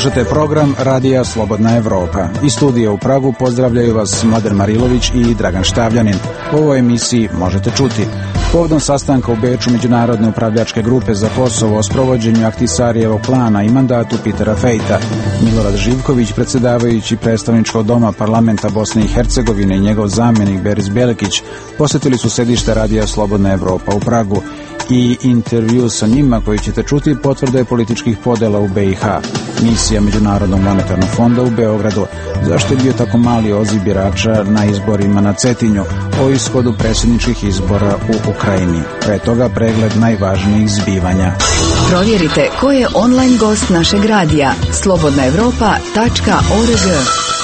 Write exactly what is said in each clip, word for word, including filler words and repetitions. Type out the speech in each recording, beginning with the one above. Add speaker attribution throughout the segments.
Speaker 1: Slušate program Radija Slobodna Evropa. Iz studija u Pragu pozdravljaju vas Mladen Marilović i Dragan Štavljanin. U ovoj emisiji možete čuti: povodom sastanka u Beču Međunarodne upravljačke grupe za Kosovo o sprovođenju Ahtisarijevog plana i mandatu Petera Fejta, Milorad Živković, predsjedavajući predstavničkog doma parlamenta Bosne i Hercegovine, i njegov zamjenik Beris Belekić posjetili su sedište Radija Slobodna Evropa u Pragu i intervju sa njima koji ćete čuti potvrde političkih podela u be i ha. Misija Međunarodnog monetarnog fonda u Beogradu. Zašto je bio tako mali odziv birača na izborima na Cetinju, o ishodu predsjedničkih izbora u Ukrajini. Pre toga pregled najvažnijih zbivanja.
Speaker 2: Provjerite ko je online gost našeg radija. slobodna evropa tačka org.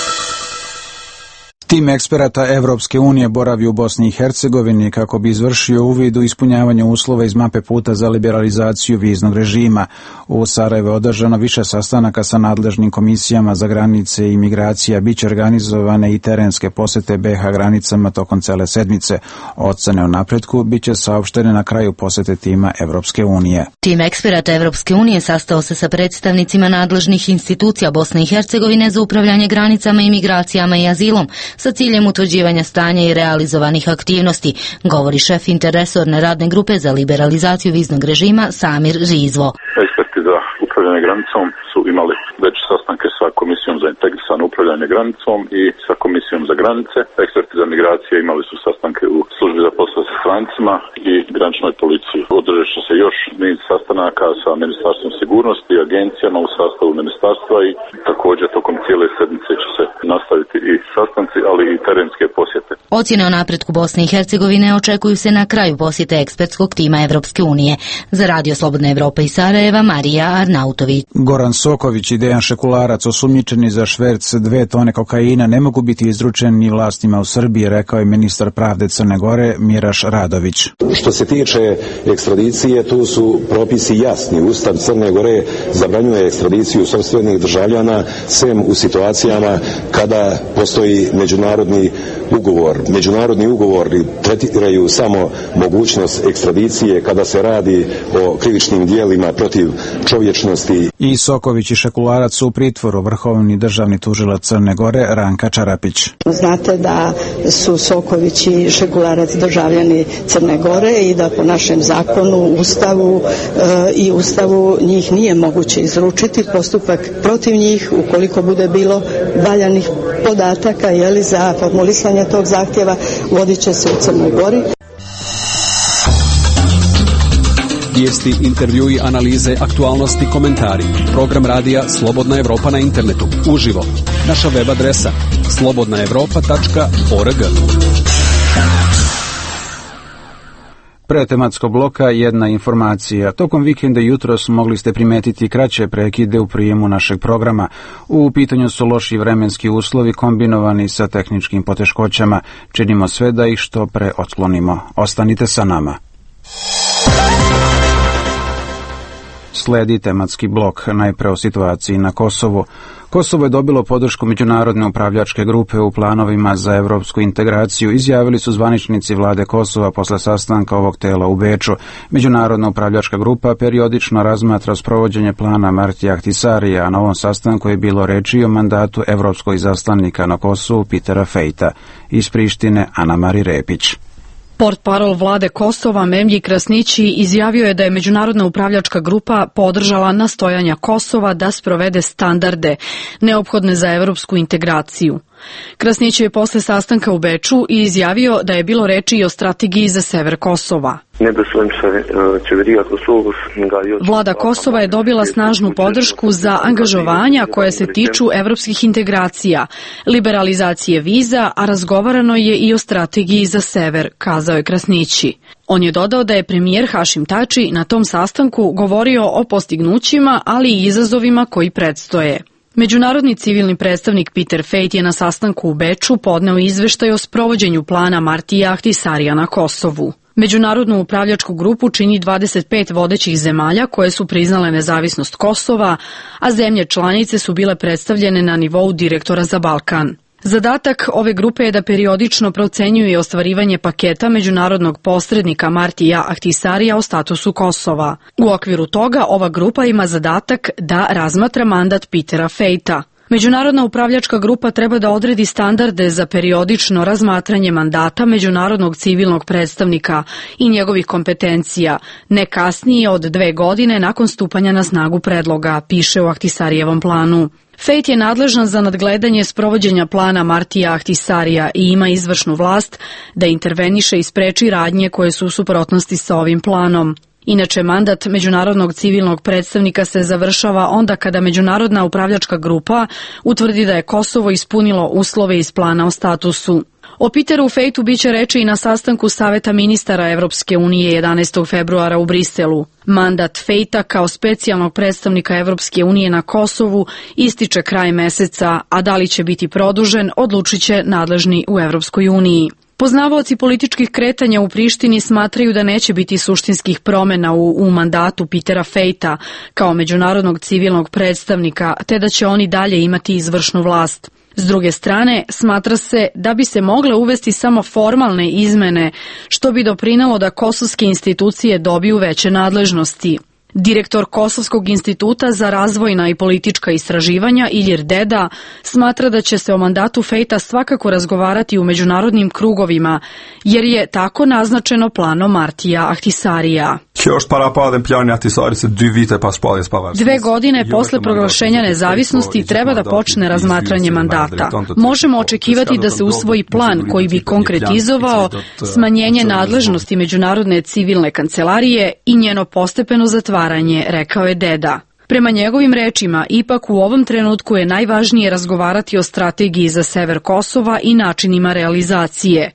Speaker 1: Tim eksperata Evropske unije boravi u Bosni i Hercegovini kako bi izvršio uvid u ispunjavanje uslova iz mape puta za liberalizaciju viznog režima. U Sarajevu je održano više sastanaka sa nadležnim komisijama za granice i imigracija. Biće organizovane i terenske posete be ha granicama tokom cele sedmice. Ocene o napretku biće saopštene na kraju posete tima Evropske unije.
Speaker 3: Tim eksperata Evropske unije sastao se sa predstavnicima nadležnih institucija Bosne i Hercegovine za upravljanje granicama, imigracijama i azilom, sa ciljem utvrđivanja stanja i realizovanih aktivnosti, govori šef interresorne radne grupe za liberalizaciju viznog režima Samir Rizvo.
Speaker 4: Eksperti za upravljanje granicom su imali već sastanke sa Komisijom za integrisano upravljanje granicom i sa Komisijom za granice. Eksperti za migracije imali su sastanke u službi za poslove sa strancima i graničnoj policiji. Održat će se još niz sastanaka sa Ministarstvom sigurnosti i agencijama u sastavu ministarstva i također tokom cijele sedmice će se nastaviti i sastanci, ali i terenske posjete.
Speaker 3: Ocjene o napretku Bosne i Hercegovine očekuju se na kraju posjete ekspertskog tima Evropske unije. Za Radio Slobodna Evropa iz Sarajeva, Marija Arnautović.
Speaker 1: Goran Soković i Dejan Šekularac, osumnjičeni za šverc dve tone kokaina, ne mogu biti izručeni vlastima u Srbiji, rekao je ministar pravde Crne Gore Miraš Radović.
Speaker 5: Što se tiče ekstradicije, tu su propisi jasni. Ustav Crne Gore zabranjuje ekstradiciju sopstvenih državljana, sem u situacijama kada postoji međunarodni ugovor. Međunarodni ugovori tretiraju samo mogućnost ekstradicije kada se radi o krivičnim dijelima protiv čovječnosti.
Speaker 1: I Soković i Šekularac su u pritvoru. Vrhovni državni tužilac Crne Gore Ranka Čarapić.
Speaker 6: Znate da su Soković i Šekularac državljani Crne Gore i da po našem zakonu, Ustavu e, i Ustavu njih nije moguće izručiti. Postupak protiv njih, ukoliko bude bilo valjanih podataka jeli, za formulisanje tog zahtjeva, vodit će se u Crnoj Gori.
Speaker 7: Vijesti, intervjui, analize, aktualnosti, komentari. Program radija Slobodna Evropa na internetu. Uživo. Naša web adresa slobodna evropa tačka org.
Speaker 1: Pre tematskog bloka jedna informacija. Tokom vikenda jutros mogli ste primetiti kraće prekide u prijemu našeg programa. U pitanju su loši vremenski uslovi kombinovani sa tehničkim poteškoćama. Činimo sve da ih što pre otklonimo. Ostanite sa nama. Sledi tematski blok, najpre o situaciji na Kosovu. Kosovo je dobilo podršku Međunarodne upravljačke grupe u planovima za evropsku integraciju, izjavili su zvaničnici vlade Kosova posle sastanka ovog tela u Beču. Međunarodna upravljačka grupa periodično razmatra sprovođenje plana Martija Ahtisarija, a na ovom sastanku je bilo reči o mandatu evropskog izaslanika na Kosovu Petera Fejta. Iz Prištine Ana-Mari Repić.
Speaker 8: Portparol vlade Kosova Memlji Krasnići izjavio je da je Međunarodna upravljačka grupa podržala nastojanja Kosova da sprovede standarde neophodne za evropsku integraciju. Krasnić je posle sastanka u Beču i izjavio da je bilo reči i o strategiji za sever Kosova. Vlada Kosova je dobila snažnu podršku za angažovanja koje se tiču evropskih integracija, liberalizacije viza, a razgovarano je i o strategiji za sever, kazao je Krasnići. On je dodao da je premijer Hašim Tači na tom sastanku govorio o postignućima, ali i izazovima koji predstoje. Međunarodni civilni predstavnik Peter Fejt je na sastanku u Beču podneo izveštaj o sprovođenju plana Martija Ahtisarija na Kosovu. Međunarodnu upravljačku grupu čini dvadeset pet vodećih zemalja koje su priznale nezavisnost Kosova, a zemlje članice su bile predstavljene na nivou direktora za Balkan. Zadatak ove grupe je da periodično procenjuje ostvarivanje paketa međunarodnog posrednika Martija Ahtisarija o statusu Kosova. U okviru toga ova grupa ima zadatak da razmatra mandat Petera Fejta. Međunarodna upravljačka grupa treba da odredi standarde za periodično razmatranje mandata međunarodnog civilnog predstavnika i njegovih kompetencija, ne kasnije od dve godine nakon stupanja na snagu predloga, piše u Ahtisarijevom planu. Fejt je nadležan za nadgledanje sprovođenja plana Martija Ahtisarija i ima izvršnu vlast da interveniše i spreči radnje koje su u suprotnosti sa ovim planom. Inače, mandat međunarodnog civilnog predstavnika se završava onda kada međunarodna upravljačka grupa utvrdi da je Kosovo ispunilo uslove iz plana o statusu. O Peteru Fejtu biće reči i na sastanku Saveta ministara Evropske unije jedanaestog februara u Briselu. Mandat Fejta kao specijalnog predstavnika Evropske unije na Kosovu ističe kraj meseca, a da li će biti produžen odlučit će nadležni u Evropskoj uniji. Poznavaoci političkih kretanja u Prištini smatraju da neće biti suštinskih promjena u, u mandatu Petera Fejta kao međunarodnog civilnog predstavnika, te da će oni dalje imati izvršnu vlast. S druge strane, smatra se da bi se mogle uvesti samo formalne izmene, što bi doprinelo da kosovske institucije dobiju veće nadležnosti. Direktor Kosovskog instituta za razvojna i politička istraživanja Ilir Deda smatra da će se o mandatu Fejta svakako razgovarati u međunarodnim krugovima, jer je tako naznačeno planom Martija Ahtisarija. Dve godine posle proglašenja nezavisnosti treba da počne razmatranje mandata. Možemo očekivati da se usvoji plan koji bi konkretizovao smanjenje nadležnosti Međunarodne civilne kancelarije i njeno postepeno zatvaranje, rekao je Deda. Prema njegovim rečima, ipak u ovom trenutku je najvažnije razgovarati o strategiji za sever Kosova i načinima realizacije.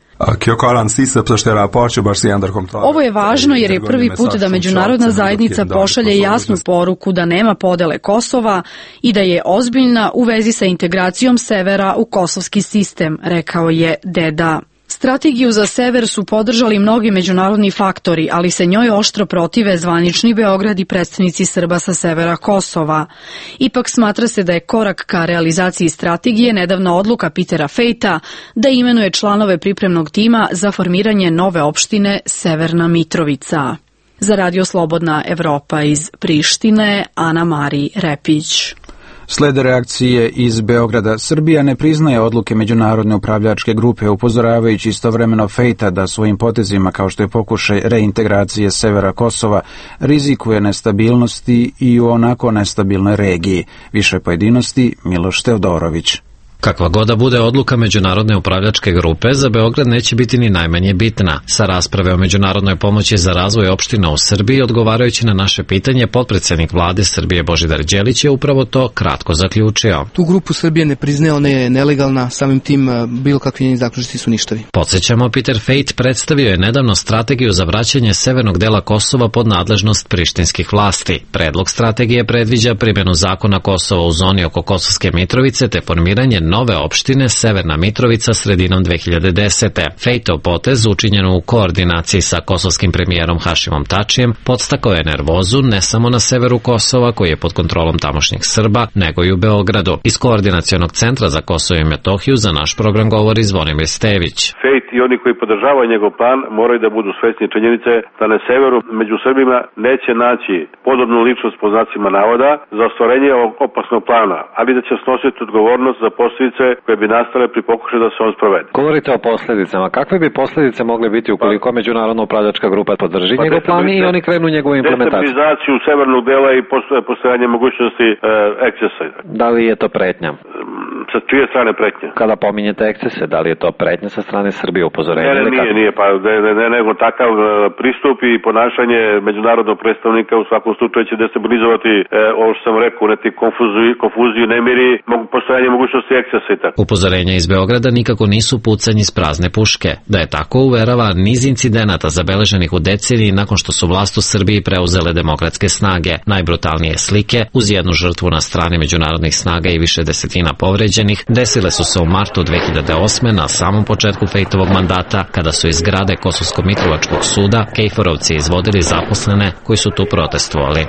Speaker 8: Ovo je važno jer je prvi put da međunarodna zajednica pošalje jasnu poruku da nema podele Kosova i da je ozbiljna u vezi sa integracijom severa u kosovski sistem, rekao je Deda. Strategiju za sever su podržali mnogi međunarodni faktori, ali se njoj oštro protive zvanični Beograd i predstavnici Srba sa severa Kosova. Ipak smatra se da je korak ka realizaciji strategije nedavna odluka Petera Fejta da imenuje članove pripremnog tima za formiranje nove opštine Severna Mitrovica. Za Radio Slobodna Evropa iz Prištine, Ana Mari Repić.
Speaker 1: Slede reakcije iz Beograda. Srbija ne priznaje odluke međunarodne upravljačke grupe, upozoravajući istovremeno Fejta da svojim potezima, kao što je pokušaj reintegracije severa Kosova, rizikuje nestabilnosti i u onako nestabilnoj regiji. Više pojedinosti, Miloš Teodorović.
Speaker 9: Kakva god da bude odluka međunarodne upravljačke grupe, za Beograd neće biti ni najmanje bitna. Sa rasprave o međunarodnoj pomoći za razvoj opština u Srbiji, odgovarajući na naše pitanje, potpredsednik vlade Srbije Božidar Đelić je upravo to kratko zaključio.
Speaker 10: Tu grupu Srbije ne priznaje, ona je nelegalna, samim tim bilo kakvi njeni zaključci su ništavi.
Speaker 9: Podsjećamo, Peter Fejt predstavio je nedavno strategiju za vraćanje severnog dela Kosova pod nadležnost prištinskih vlasti. Predlog strategije predviđa primjenu zakona Kosova u zoni oko Kosovske Mitrovice te formiranje nove opštine Severna Mitrovica sredinom dve hiljade desete. Fejtov potez, učinjen u koordinaciji sa kosovskim premijerom Hašimom Tačijem, podstakao je nervozu ne samo na severu Kosova, koji je pod kontrolom tamošnjih Srba, nego i u Beogradu. Iz Koordinacionog centra za Kosovo i Metohiju za naš program govori Zvonimir Stević.
Speaker 11: Fejt i oni koji podržavaju njegov plan moraju da budu svesni činjenice da na severu među Srbima neće naći podobnu ličnost po znacima navoda za ostvarenje ovog opasnog plana, ali da će snositi odgovornost za posljedice koje bi nastale pri pokušaju da se on sprovede.
Speaker 9: Govorite o posljedicama. Kakve bi posljedice mogle biti ukoliko međunarodna upravljačka grupa podrži pa njegov plan i oni krenu njegovu implementaciju?
Speaker 11: Destabilizaciju severnog dela i postojanje mogućnosti e, ekscesa.
Speaker 9: Da li je to pretnja?
Speaker 11: Sa čije strane pretnje?
Speaker 9: Kada pominjete ekscese, da li je to pretnja sa strane Srbije, upozorenje?
Speaker 11: Ne, ne, nije, nije, pa ne, ne, ne, nego takav pristup i ponašanje međunarodnog predstavnika u svakom slučaju će destabilizovati e, ovo što sam rekao, neti konfuziju, konfuziju nemiri, mogu postojanje mogućnosti ekscesa i tako.
Speaker 9: Upozorenja iz Beograda nikako nisu pucanj iz prazne puške. Da je tako, uverava niz incidenata zabeleženih u deceniji nakon što su vlast u Srbiji preuzele demokratske snage. Najbrutalnije slike, uz jednu žrtvu na strani međunarodnih snaga i više desetina povređenih, desile su se u martu dve hiljade osme na samom početku Fejtovog mandata, kada su iz zgrade Kosovsko-Mitrovačkog suda Kejforovci izvodili zaposlene koji su tu protestovali.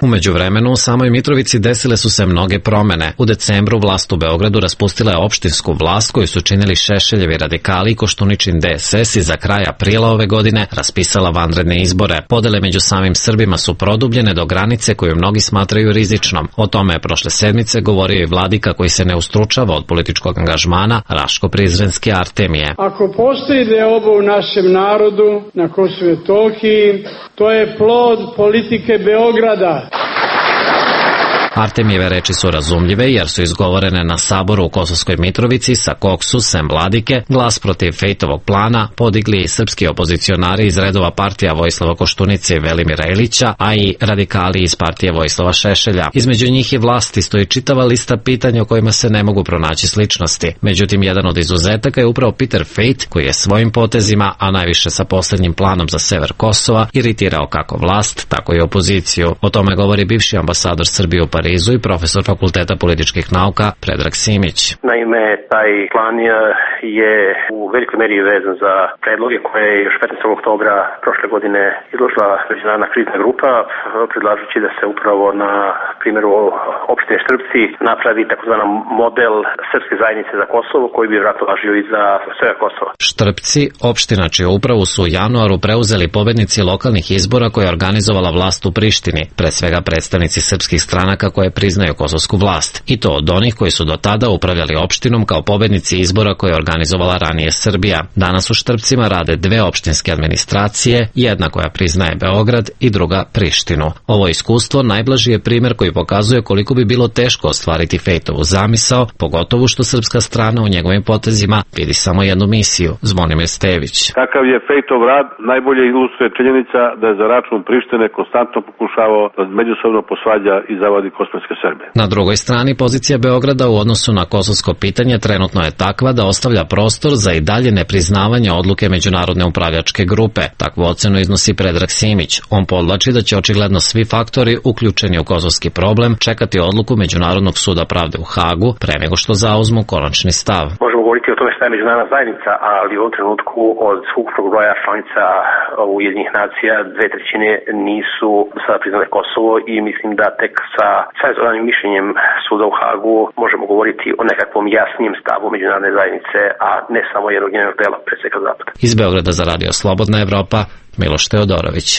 Speaker 9: U međuvremenu u samoj Mitrovici desile su se mnoge promene. U decembru vlast u Beogradu raspustila je opštinsku vlast koju su činili Šešeljevi radikali i Koštuničin D S S i za kraj aprila ove godine raspisala vanredne izbore. Podele među samim Srbima su produbljene do granice koju mnogi smatraju rizičnom. O tome je prošle sedmice govorio i vladika koji se ne ustručava od političkog angažmana, Raško Prizrenski Artemije.
Speaker 12: Ako postoji deoba u našem narodu na Kosovu i Metohiji, to je plod politike Beograda.
Speaker 9: Artemijeve reči su razumljive jer su izgovorene na saboru u Kosovskoj Mitrovici sa kog su, sem vladike, glas protiv Fejtovog plana podigli i srpski opozicionari iz redova partija Vojislava Koštunice i Velimira Ilića, a i radikali iz partije Vojislava Šešelja. Između njih i vlasti stoji čitava lista pitanja o kojima se ne mogu pronaći sličnosti. Međutim, jedan od izuzetaka je upravo Peter Fejt, koji je svojim potezima, a najviše sa posljednjim planom za sever Kosova, iritirao kako vlast, tako i opoziciju. O tome govori bivši ambasador Srbije u Parizu i profesor Fakulteta političkih nauka Predrag Simić.
Speaker 13: Naime, taj plan je u velikoj meri vezan za predloge koje je još petnaestog oktobra prošle godine izložila međunarodna krizna grupa, predlažući da se upravo na primjeru opštine Štrpci napravi takozvani model srpske zajednice za Kosovo koji bi vjerojatno važio i za sve Kosovo.
Speaker 9: Štrpci, opština čiju upravu su u januaru preuzeli pobednici lokalnih izbora koje je organizovala vlast u Prištini, pre svega predstavnici srpskih stranaka koje priznaju kosovsku vlast, i to od onih koji su do tada upravljali opštinom kao pobednici izbora koje je organizovala ranije Srbija. Danas u Štrpcima rade dve opštinske administracije, jedna koja priznaje Beograd i druga Prištinu. Ovo iskustvo najblaži je primjer koji pokazuje koliko bi bilo teško ostvariti Fejtovu zamisao, pogotovo što srpska strana u njegovim potezima vidi samo jednu misiju. Zvonimir Stević.
Speaker 11: Kakav je Fejtov rad najbolje ilustruje činjenica da je za račun Prištine konstantno pokušavao da međusobno posvađa i zavadi kosovske Srbe.
Speaker 9: Na drugoj strani, pozicija Beograda u odnosu na kosovsko pitanje trenutno je takva da ostavlja prostor za i dalje nepriznavanje odluke međunarodne upravljačke grupe. Takvu ocenu iznosi Predrag Simić. On podvlači da će očigledno svi faktori uključeni u kosovski problem čekati odluku Međunarodnog suda pravde u Hagu pre nego što zauzmu konačni stav.
Speaker 13: Možemo govoriti o tome šta je međunarodna zajednica, ali u ovom trenutku od ukupnog broja članica Ujedinjenih nacija dve trećine nisu sada priznale Kosovo i mislim da tek sa savjetodavnim mišljenjem suda u Hagu možemo govoriti o nekakvom jasnijem stavu međunarodne zajednice, a ne samo jednog njenog dela, pre svega zapada.
Speaker 9: Iz Beograda za radio Slobodna Evropa, Miloš Teodorović.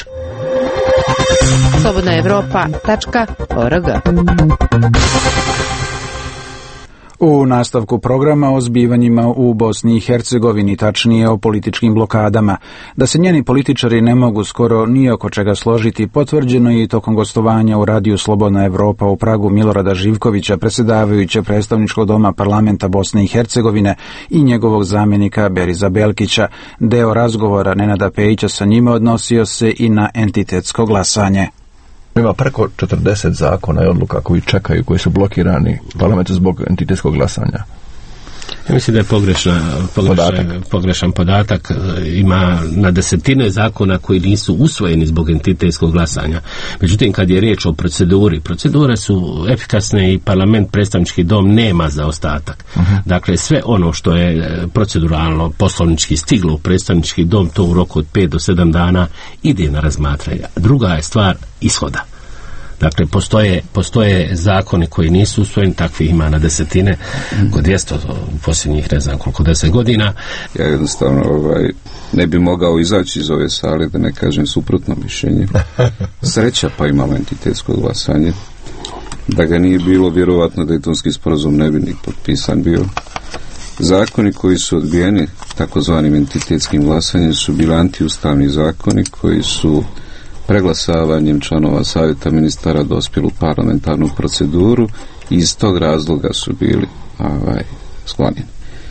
Speaker 14: slobodna evropa tačka org.
Speaker 1: U nastavku programa o zbivanjima u Bosni i Hercegovini, tačnije o političkim blokadama. Da se njeni političari ne mogu skoro ni oko čega složiti, potvrđeno je i tokom gostovanja u radiju Slobodna Evropa u Pragu Milorada Živkovića, predsjedavajuće predstavničkog doma parlamenta Bosne i Hercegovine, i njegovog zamjenika Beriza Belkića. Deo razgovora Nenada Pejića sa njima odnosio se i na entitetsko glasanje.
Speaker 15: Ima preko četrdeset zakona i odluka koji čekaju, koji su blokirani u parlamentu zbog entitetskog glasanja.
Speaker 16: Ja mislim da je pogrešna, pogrešan, podatak. pogrešan podatak. Ima na desetine zakona koji nisu usvojeni zbog entitetskog glasanja. Međutim, kad je riječ o proceduri, procedure su efikasne i parlament, predstavnički dom nema zaostatak. Uh-huh. Dakle, sve ono što je proceduralno, poslovnički stiglo u predstavnički dom, to u roku od pet do sedam dana ide na razmatranje. Druga je stvar ishoda. Dakle, postoje, postoje zakoni koji nisu usvojeni, takvi ima na desetine, oko dvjesto u posljednjih, ne znam koliko, deset godina.
Speaker 17: Ja jednostavno ovaj, ne bi mogao izaći iz ove sale da ne kažem suprotno mišljenje. Sreća pa imala entitetsko glasanje. Da ga nije bilo, vjerovatno Dejtonski sporazum ne bi ni potpisan bio. Zakoni koji su odbijeni takozvanim entitetskim glasanjem su bili antiustavni zakoni koji su preglasavanjem članova savjeta ministara dospjeli u parlamentarnu proceduru i iz tog razloga su bili ovaj, sklonjeni.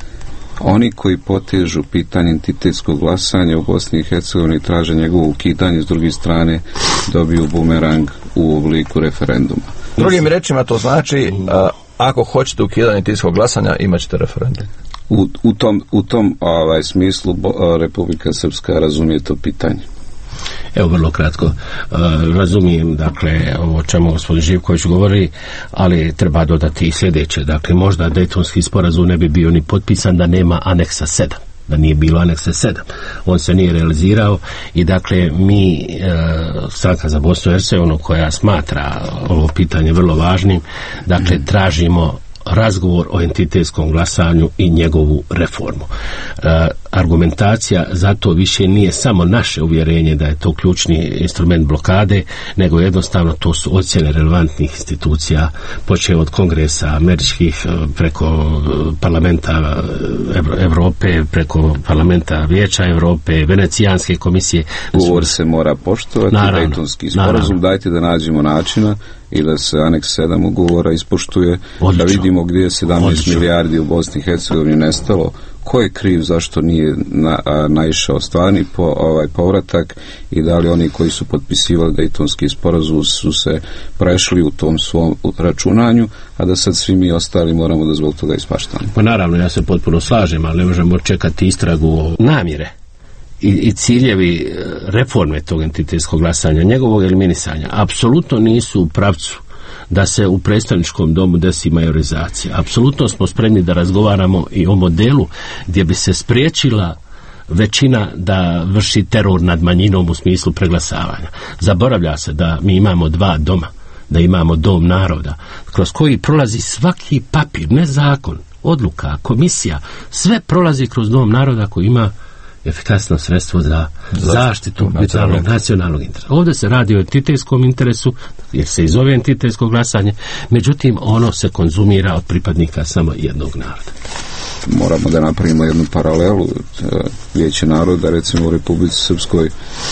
Speaker 17: Oni koji potežu pitanje entitetskog glasanja u Bosni i Hercegovini traže njegovo ukidanje, s druge strane dobiju bumerang u obliku referenduma.
Speaker 15: Drugim rečima to znači a, ako hoćete ukidanje entitetskog glasanja imat ćete referendum.
Speaker 17: U, u tom, u tom ovaj, smislu bo, Republika Srpska razumije to pitanje.
Speaker 16: Evo, vrlo kratko, uh, razumijem, dakle, ovo o čemu gospodin Živković govori, ali treba dodati i sljedeće. Dakle, možda Dejtonski sporazum ne bi bio ni potpisan da nema aneksa sedam. da nije bilo aneksa sedam. On se nije realizirao i dakle mi, e, stranka za Bosnu i Hercegovinu, koja smatra ovo pitanje vrlo važnim, dakle tražimo razgovor o entitetskom glasanju i njegovu reformu. E, argumentacija za to više nije samo naše uvjerenje da je to ključni instrument blokade, nego jednostavno to su ocjene relevantnih institucija, počeo od kongresa američkih, preko parlamenta Evrope, preko parlamenta Vijeća Evrope, Venecijanske komisije.
Speaker 17: Ugovor se mora poštovati, Dejtonski sporazum, dajte da nađemo načina i da se aneks sedam ugovora ispoštuje, odlično, da vidimo gdje je sedamnaest odlično milijardi u Bosni i Hercegovini nestalo, ko je kriv, zašto nije na, a, naišao stvarni po, ovaj povratak i da li oni koji su potpisivali Dejtonski sporazum su se prešli u tom svom računanju, a da sad svi mi ostali moramo da zbog toga ispaštamo.
Speaker 16: Pa naravno, ja se potpuno slažem, ali ne možemo čekati istragu o namjere I, i ciljevi reforme tog entitetskog glasanja, njegovog eliminisanja, apsolutno nisu u pravcu da se u predstavničkom domu desi majorizacija. Apsolutno smo spremni da razgovaramo i o modelu gdje bi se spriječila većina da vrši teror nad manjinom u smislu preglasavanja. Zaboravlja se da mi imamo dva doma, da imamo dom naroda, kroz koji prolazi svaki papir, ne zakon, odluka, komisija, sve prolazi kroz dom naroda koji ima efikasno sredstvo za zaštitu vitalnog nacionalnog interesa. Ovdje se radi o entitetskom interesu, jer se i zove entitetsko glasanje, međutim ono se konzumira od pripadnika samo jednog naroda.
Speaker 17: Moramo da napravimo jednu paralelu. Vijeće naroda, recimo u Republici Srpskoj,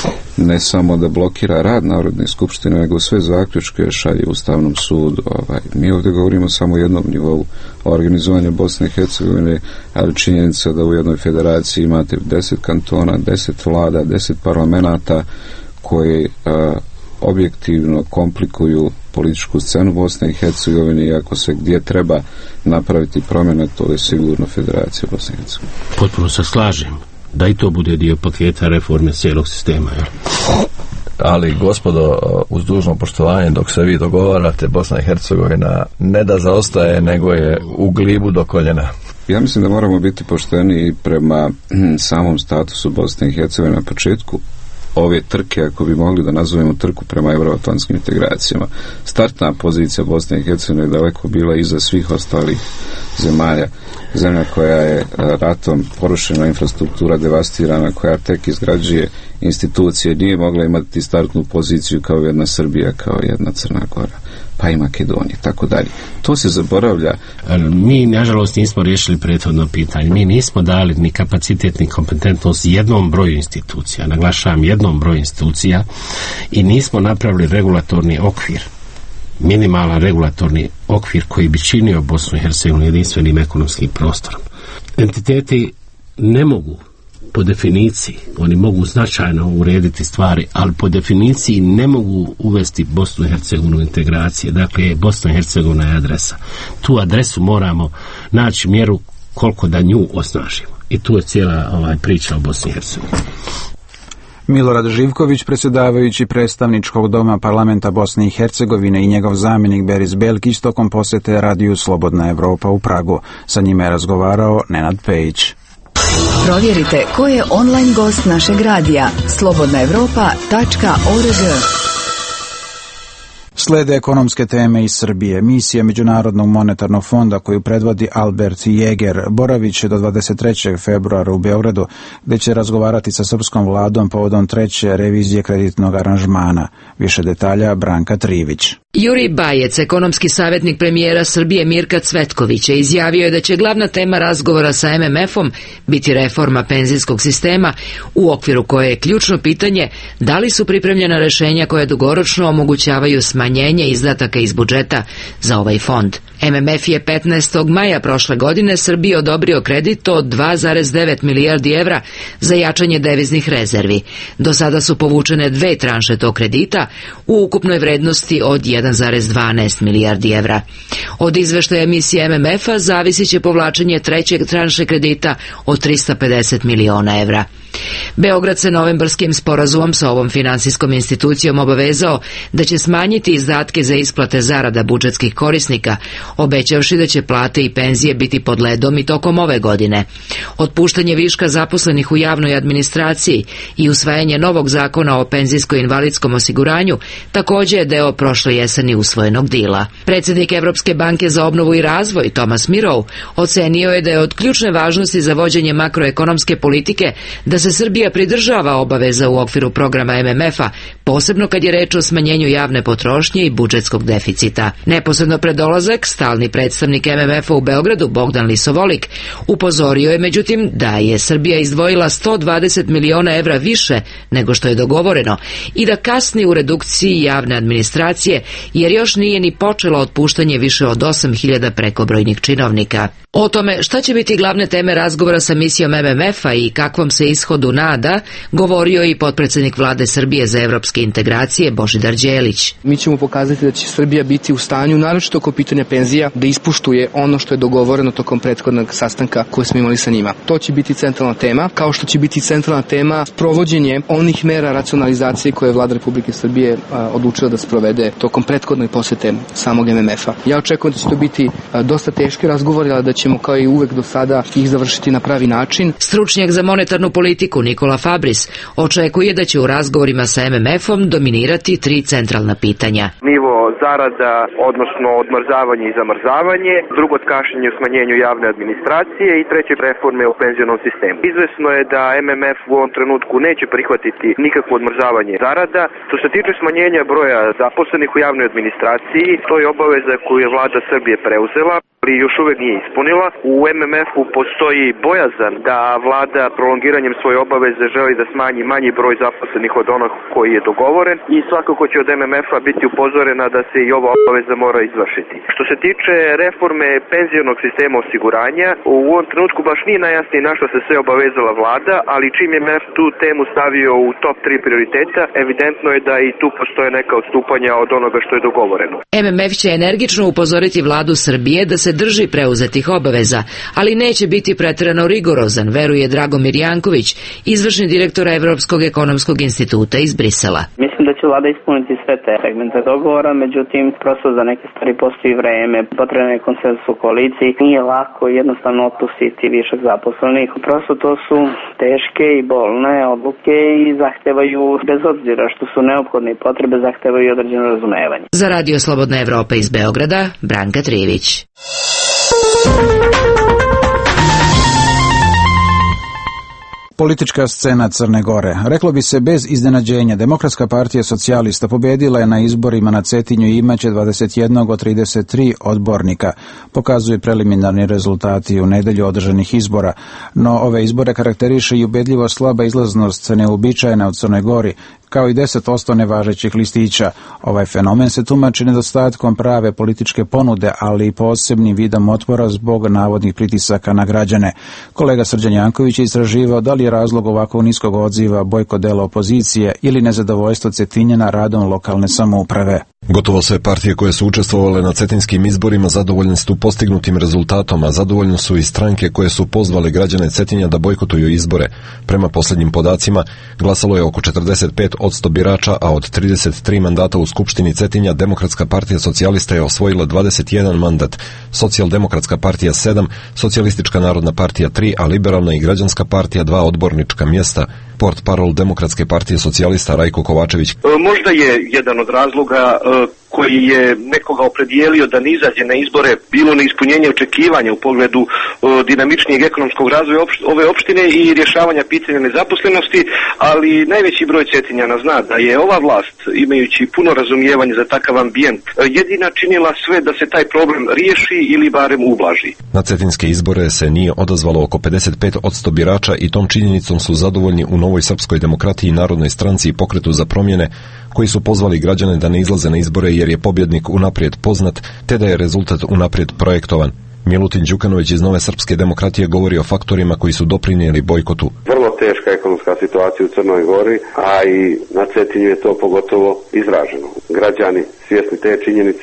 Speaker 17: ne samo da blokira rad Narodne skupštine, nego sve zaključke šalje Ustavnom sudu. Ovaj, mi ovdje govorimo samo o jednom nivou organizovanja Bosne i Hercegovine, ali činjenica da u jednoj federaciji imate deset kantona, deset vlada, deset parlamenata koji a, objektivno komplikuju političku scenu Bosne i Hercegovine, i ako se gdje treba napraviti promjene, to je sigurno Federacija Bosne i Hercegovine.
Speaker 16: Potpuno se slažem da i to bude dio paketa reforme cijelog sistema. Jel?
Speaker 15: Ali, gospodo, uz dužno poštovanje, dok se vi dogovarate, Bosna i Hercegovina ne da zaostaje, nego je u glibu do koljena.
Speaker 17: Ja mislim da moramo biti pošteni prema samom statusu Bosne i Hercegovine na početku ove trke, ako bi mogli da nazovemo trku prema euroatlantskim integracijama. Startna pozicija Bosne i Hercegovine je daleko bila iza svih ostalih zemalja. Zemlja koja je ratom porušena, infrastruktura devastirana, koja tek izgrađuje institucije, nije mogla imati startnu poziciju kao jedna Srbija, kao jedna Crna Gora, pa i Makedonija, tako dalje. To se zaboravlja.
Speaker 16: Mi, nažalost, nismo riješili prethodno pitanje. Mi nismo dali ni kapacitet, ni kompetentnost jednom broju institucija, naglašavam jednom broju institucija, i nismo napravili regulatorni okvir, minimalan regulatorni okvir koji bi činio Bosnu i Hercegovinu jedinstvenim ekonomskim prostorom. Entiteti ne mogu po definiciji, oni mogu značajno urediti stvari, ali po definiciji ne mogu uvesti Bosnu i Hercegovinu integracije. Dakle, Bosna i Hercegovina je adresa. Tu adresu moramo naći mjeru koliko da nju osnažimo. I tu je cijela ovaj priča o Bosni i Hercegovini.
Speaker 1: Milorad Živković, predsjedavajući predstavničkog doma parlamenta Bosne i Hercegovine, i njegov zamjenik Beris Belkić tokom posjete radiju Slobodna Evropa u Pragu. Sa njime je razgovarao Nenad Pejić.
Speaker 2: Provjerite ko je online gost našeg radija. slobodna evropa tačka org.
Speaker 1: Slede ekonomske teme iz Srbije. Misija Međunarodnog monetarnog fonda koju predvodi Albert Jeger boravit će do dvadeset trećeg februara u Beogradu, gdje će razgovarati sa srpskom vladom povodom treće revizije kreditnog aranžmana. Više detalja Branka Trivić.
Speaker 18: Jurij Bajec, ekonomski savjetnik premijera Srbije Mirka Cvetkovića, izjavio je da će glavna tema razgovora sa em em efom biti reforma penzijskog sistema, u okviru koje je ključno pitanje da li su pripremljena rješenja koje dugoročno omogućavaju smanjenje izdataka iz budžeta za ovaj fond. em em ef je petnaestog maja prošle godine Srbiji odobrio kredit od dva zarez devet milijardi evra za jačanje deviznih rezervi. Do sada su povučene dve tranše tog kredita u ukupnoj vrednosti od jedan zarez dvanaest milijardi evra. Od izveštaja emisije em em efa zavisit će povlačenje trećeg tranše kredita od trista pedeset miliona evra. Beograd se novembarskim sporazumom sa ovom finansijskom institucijom obavezao da će smanjiti izdatke za isplate zarada budžetskih korisnika, obećavši da će plate i penzije biti pod ledom i tokom ove godine. Otpuštanje viška zaposlenih u javnoj administraciji i usvajanje novog zakona o penzijsko-invalidskom osiguranju također je deo prošle jeseni usvojenog dila. Predsjednik Evropske banke za obnovu i razvoj Thomas Mirov ocenio je da je od ključne važnosti za vođenje makroekonomske politike da se Srbija pridržava obaveza u okviru programa M M F-a, posebno kad je reč o smanjenju javne potrošnje i budžetskog deficita. Neposredno pred dolazak, stalni predstavnik M M F-a u Beogradu Bogdan Lisovolik upozorio je međutim da je Srbija izdvojila sto dvadeset miliona evra više nego što je dogovoreno i da kasni u redukciji javne administracije jer još nije ni počelo otpuštanje više od osam hiljada prekobrojnih činovnika. O tome šta će biti glavne teme razgovora sa misijom M M F-a i kakvom se ishodu nada, govorio je i potpredsjednik vlade Srbije za evropske integracije Božidar Đelić.
Speaker 10: Mi ćemo pokazati da će Srbija biti u stanju, naročito oko pitanja penzija, da ispuštuje ono što je dogovoreno tokom prethodnog sastanka koje smo imali sa njima. To će biti centralna tema, kao što će biti centralna tema sprovođenje onih mera racionalizacije koje je vlada Republike Srbije a, odlučila da sprovede tokom prethodne posete samog M M F-a. Ja očekujem da će to biti a, dosta teški razgovori, ali da ćemo kao i uvek do sada ih završiti na pravi način.
Speaker 18: Stručnjak za monetarnu politiku Nikola Fabris očekuje da će u razgovorima sa M M F-om dominirati tri centralna pitanja.
Speaker 19: Nivo zarada, odnosno odmrzavanje i zamrzavanje, drugo kašnjenje u smanjenju javne administracije i treće reforme u penzionom sistemu. Izvesno je da M M F u ovom trenutku neće prihvatiti nikakvo odmrzavanje zarada. Što se tiče smanjenja broja zaposlenih u javnoj administraciji, to je obaveza koju je vlada Srbije preuzela, ali još uvek nije ispunila. U M M F-u postoji bojazan da vlada prolongiranjem svoje obaveze želi da smanji manji broj zaposlenih od onog koji je dogovoren i svakako će od M M F-a biti upozorena da se i ova obaveza mora izvršiti. Što se tiče reforme penzionog sistema osiguranja, u ovom trenutku baš nije najjasnije na što se sve obavezala vlada, ali čim je M M F tu temu stavio u top tri prioriteta, evidentno je da i tu postoje neka odstupanja od onoga što je dogovoreno.
Speaker 18: M M F će energično upozoriti vladu Srbije da se drži preuzetih obaveza, ali neće biti pretjerano rigorozan, veruje Dragomir Janković, izvršni direktor Evropskog ekonomskog instituta iz Brisela.
Speaker 20: Mislim da će vlada ispuniti sve te segmente dogovora, međutim, prosto za neke stvari postoji vreme, potreban je konsenzus u koaliciji, nije lako jednostavno otpustiti višak zaposlenih. Prosto to su teške i bolne odluke i zahtevaju, bez obzira što su neophodne i potrebe, zahtevaju određeno razumevanje.
Speaker 18: Za Radio Slobodna Evropa iz Beograda, Branka Trivić.
Speaker 1: Politička scena Crne Gore. Reklo bi se bez iznenađenja, Demokratska partija socijalista pobedila je na izborima na Cetinju i imaće dvadeset jedan od trideset tri odbornika, pokazuju preliminarni rezultati u nedelju održanih izbora, no ove izbore karakteriše i ubedljivo slaba izlaznost neuobičajena u Crnoj Gori, kao i deset posto nevažećih listića. Ovaj fenomen se tumači nedostatkom prave političke ponude, ali i posebnim vidom otpora zbog navodnih pritisaka na građane. Kolega Srđan Janković je istraživao da li je razlog ovako niskog odziva bojkot dela opozicije ili nezadovoljstvo Cetinjana radom lokalne samouprave.
Speaker 21: Gotovo sve partije koje su učestvovale na cetinskim izborima zadovoljne su postignutim rezultatom, a zadovoljne su i stranke koje su pozvale građane Cetinja da bojkotuju izbore. Prema posljednjim podacima, glasalo je oko četrdeset pet posto birača, a od trideset tri mandata u Skupštini Cetinja Demokratska partija socijalista je osvojila dvadeset jedan mandat, Socijaldemokratska partija sedam, Socijalistička narodna partija tri, a Liberalna i Građanska partija dva odbornička mjesta. Portparol Demokratske partije socijalista Rajko Kovačević.
Speaker 19: Možda je jedan od razloga koji je nekoga opredijelio da ne izađe na izbore bilo neispunjenje očekivanja u pogledu o, dinamičnijeg ekonomskog razvoja opšt, ove opštine i rješavanja pitanja nezaposlenosti, ali najveći broj Cetinjana zna da je ova vlast, imajući puno razumijevanje za takav ambijent, jedina činila sve da se taj problem riješi ili barem ublaži.
Speaker 21: Na cetinske izbore se nije odazvalo oko pedeset pet posto birača i tom činjenicom su zadovoljni u Novoj srpskoj demokratiji, Narodnoj stranci i Pokretu za promjene, koji su pozvali građane da ne izlaze na izbore jer je pobjednik unaprijed poznat, te da je rezultat unaprijed projektovan. Milutin Đukanović iz Nove srpske demokratije govori o faktorima koji su doprinijeli bojkotu.
Speaker 22: Vrlo teška ekonomska situacija u Crnoj Gori, a i na Cetinju je to pogotovo izraženo. Građani svjesni te činjenice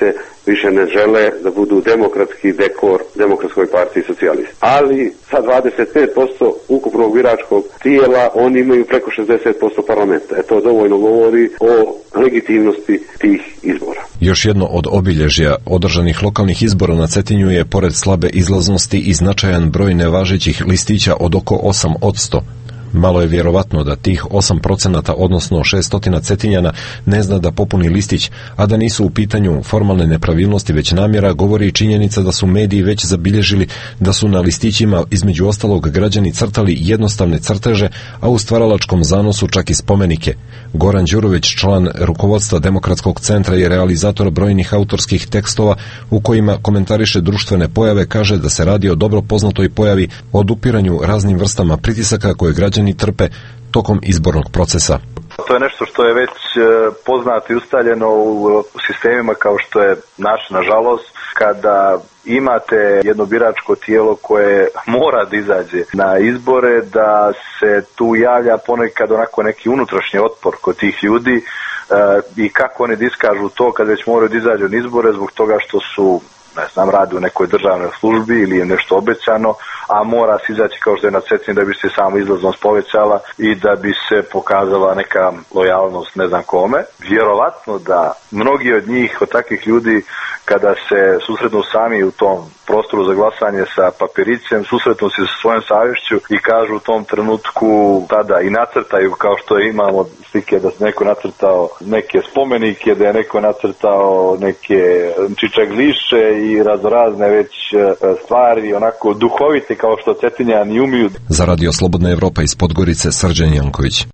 Speaker 22: više ne žele da budu demokratski dekor Demokratskoj partiji socijalista. Ali sa dvadeset pet posto ukupnog biračkog tijela oni imaju preko šezdeset posto parlamenta. E to dovoljno govori o legitimnosti tih izbora.
Speaker 21: Još jedno od obilježja održanih lokalnih izbora na Cetinju je, pored slabe izlaznosti, i značajan broj nevažećih listića od oko osam posto. Malo je vjerovatno da tih osam procenata, odnosno šesnaest Cetinjana, ne zna da popuni listić, a da nisu u pitanju formalne nepravilnosti, već namjera, govori i činjenica da su mediji već zabilježili da su na listićima između ostalog građani crtali jednostavne crteže, a u stvaralačkom zanosu čak i spomenike. Goran Đurović, član rukovodstva Demokratskog centra i realizator brojnih autorskih tekstova u kojima komentariše društvene pojave, kaže da se radi o dobro poznatoj pojavi, odupiranju raznim vrstama pritisaka koje građani trpe tokom izbornog procesa.
Speaker 3: To je nešto što je već poznato i ustaljeno u sistemima kao što je naš, nažalost, kada imate jedno biračko tijelo koje mora da izađe na izbore, da se tu javlja ponekad onako neki unutrašnji otpor kod tih ljudi e, i kako oni diskažu to kad već moraju da izađu na izbore zbog toga što su, ne znam, radi u nekoj državnoj službi ili je nešto obećano, a mora se izaći kao što je na Cetinju da bi se samo izlaznost povećala i da bi se pokazala neka lojalnost ne znam kome. Vjerovatno da mnogi od njih, od takvih ljudi, kada se susretnu sami u tom prostoru za glasanje sa papiricem, susretnu se sa svojom savješću i kažu u tom trenutku tada i nacrtaju, kao što imamo slike da se neko nacrtao neke spomenike, da je neko nacrtao neke čičagliše i raznorazne već stvari, onako duhovite kao što Cetinjani umiju.
Speaker 21: Za Radio Slobodna Evropa iz Podgorice, Srđan Janković.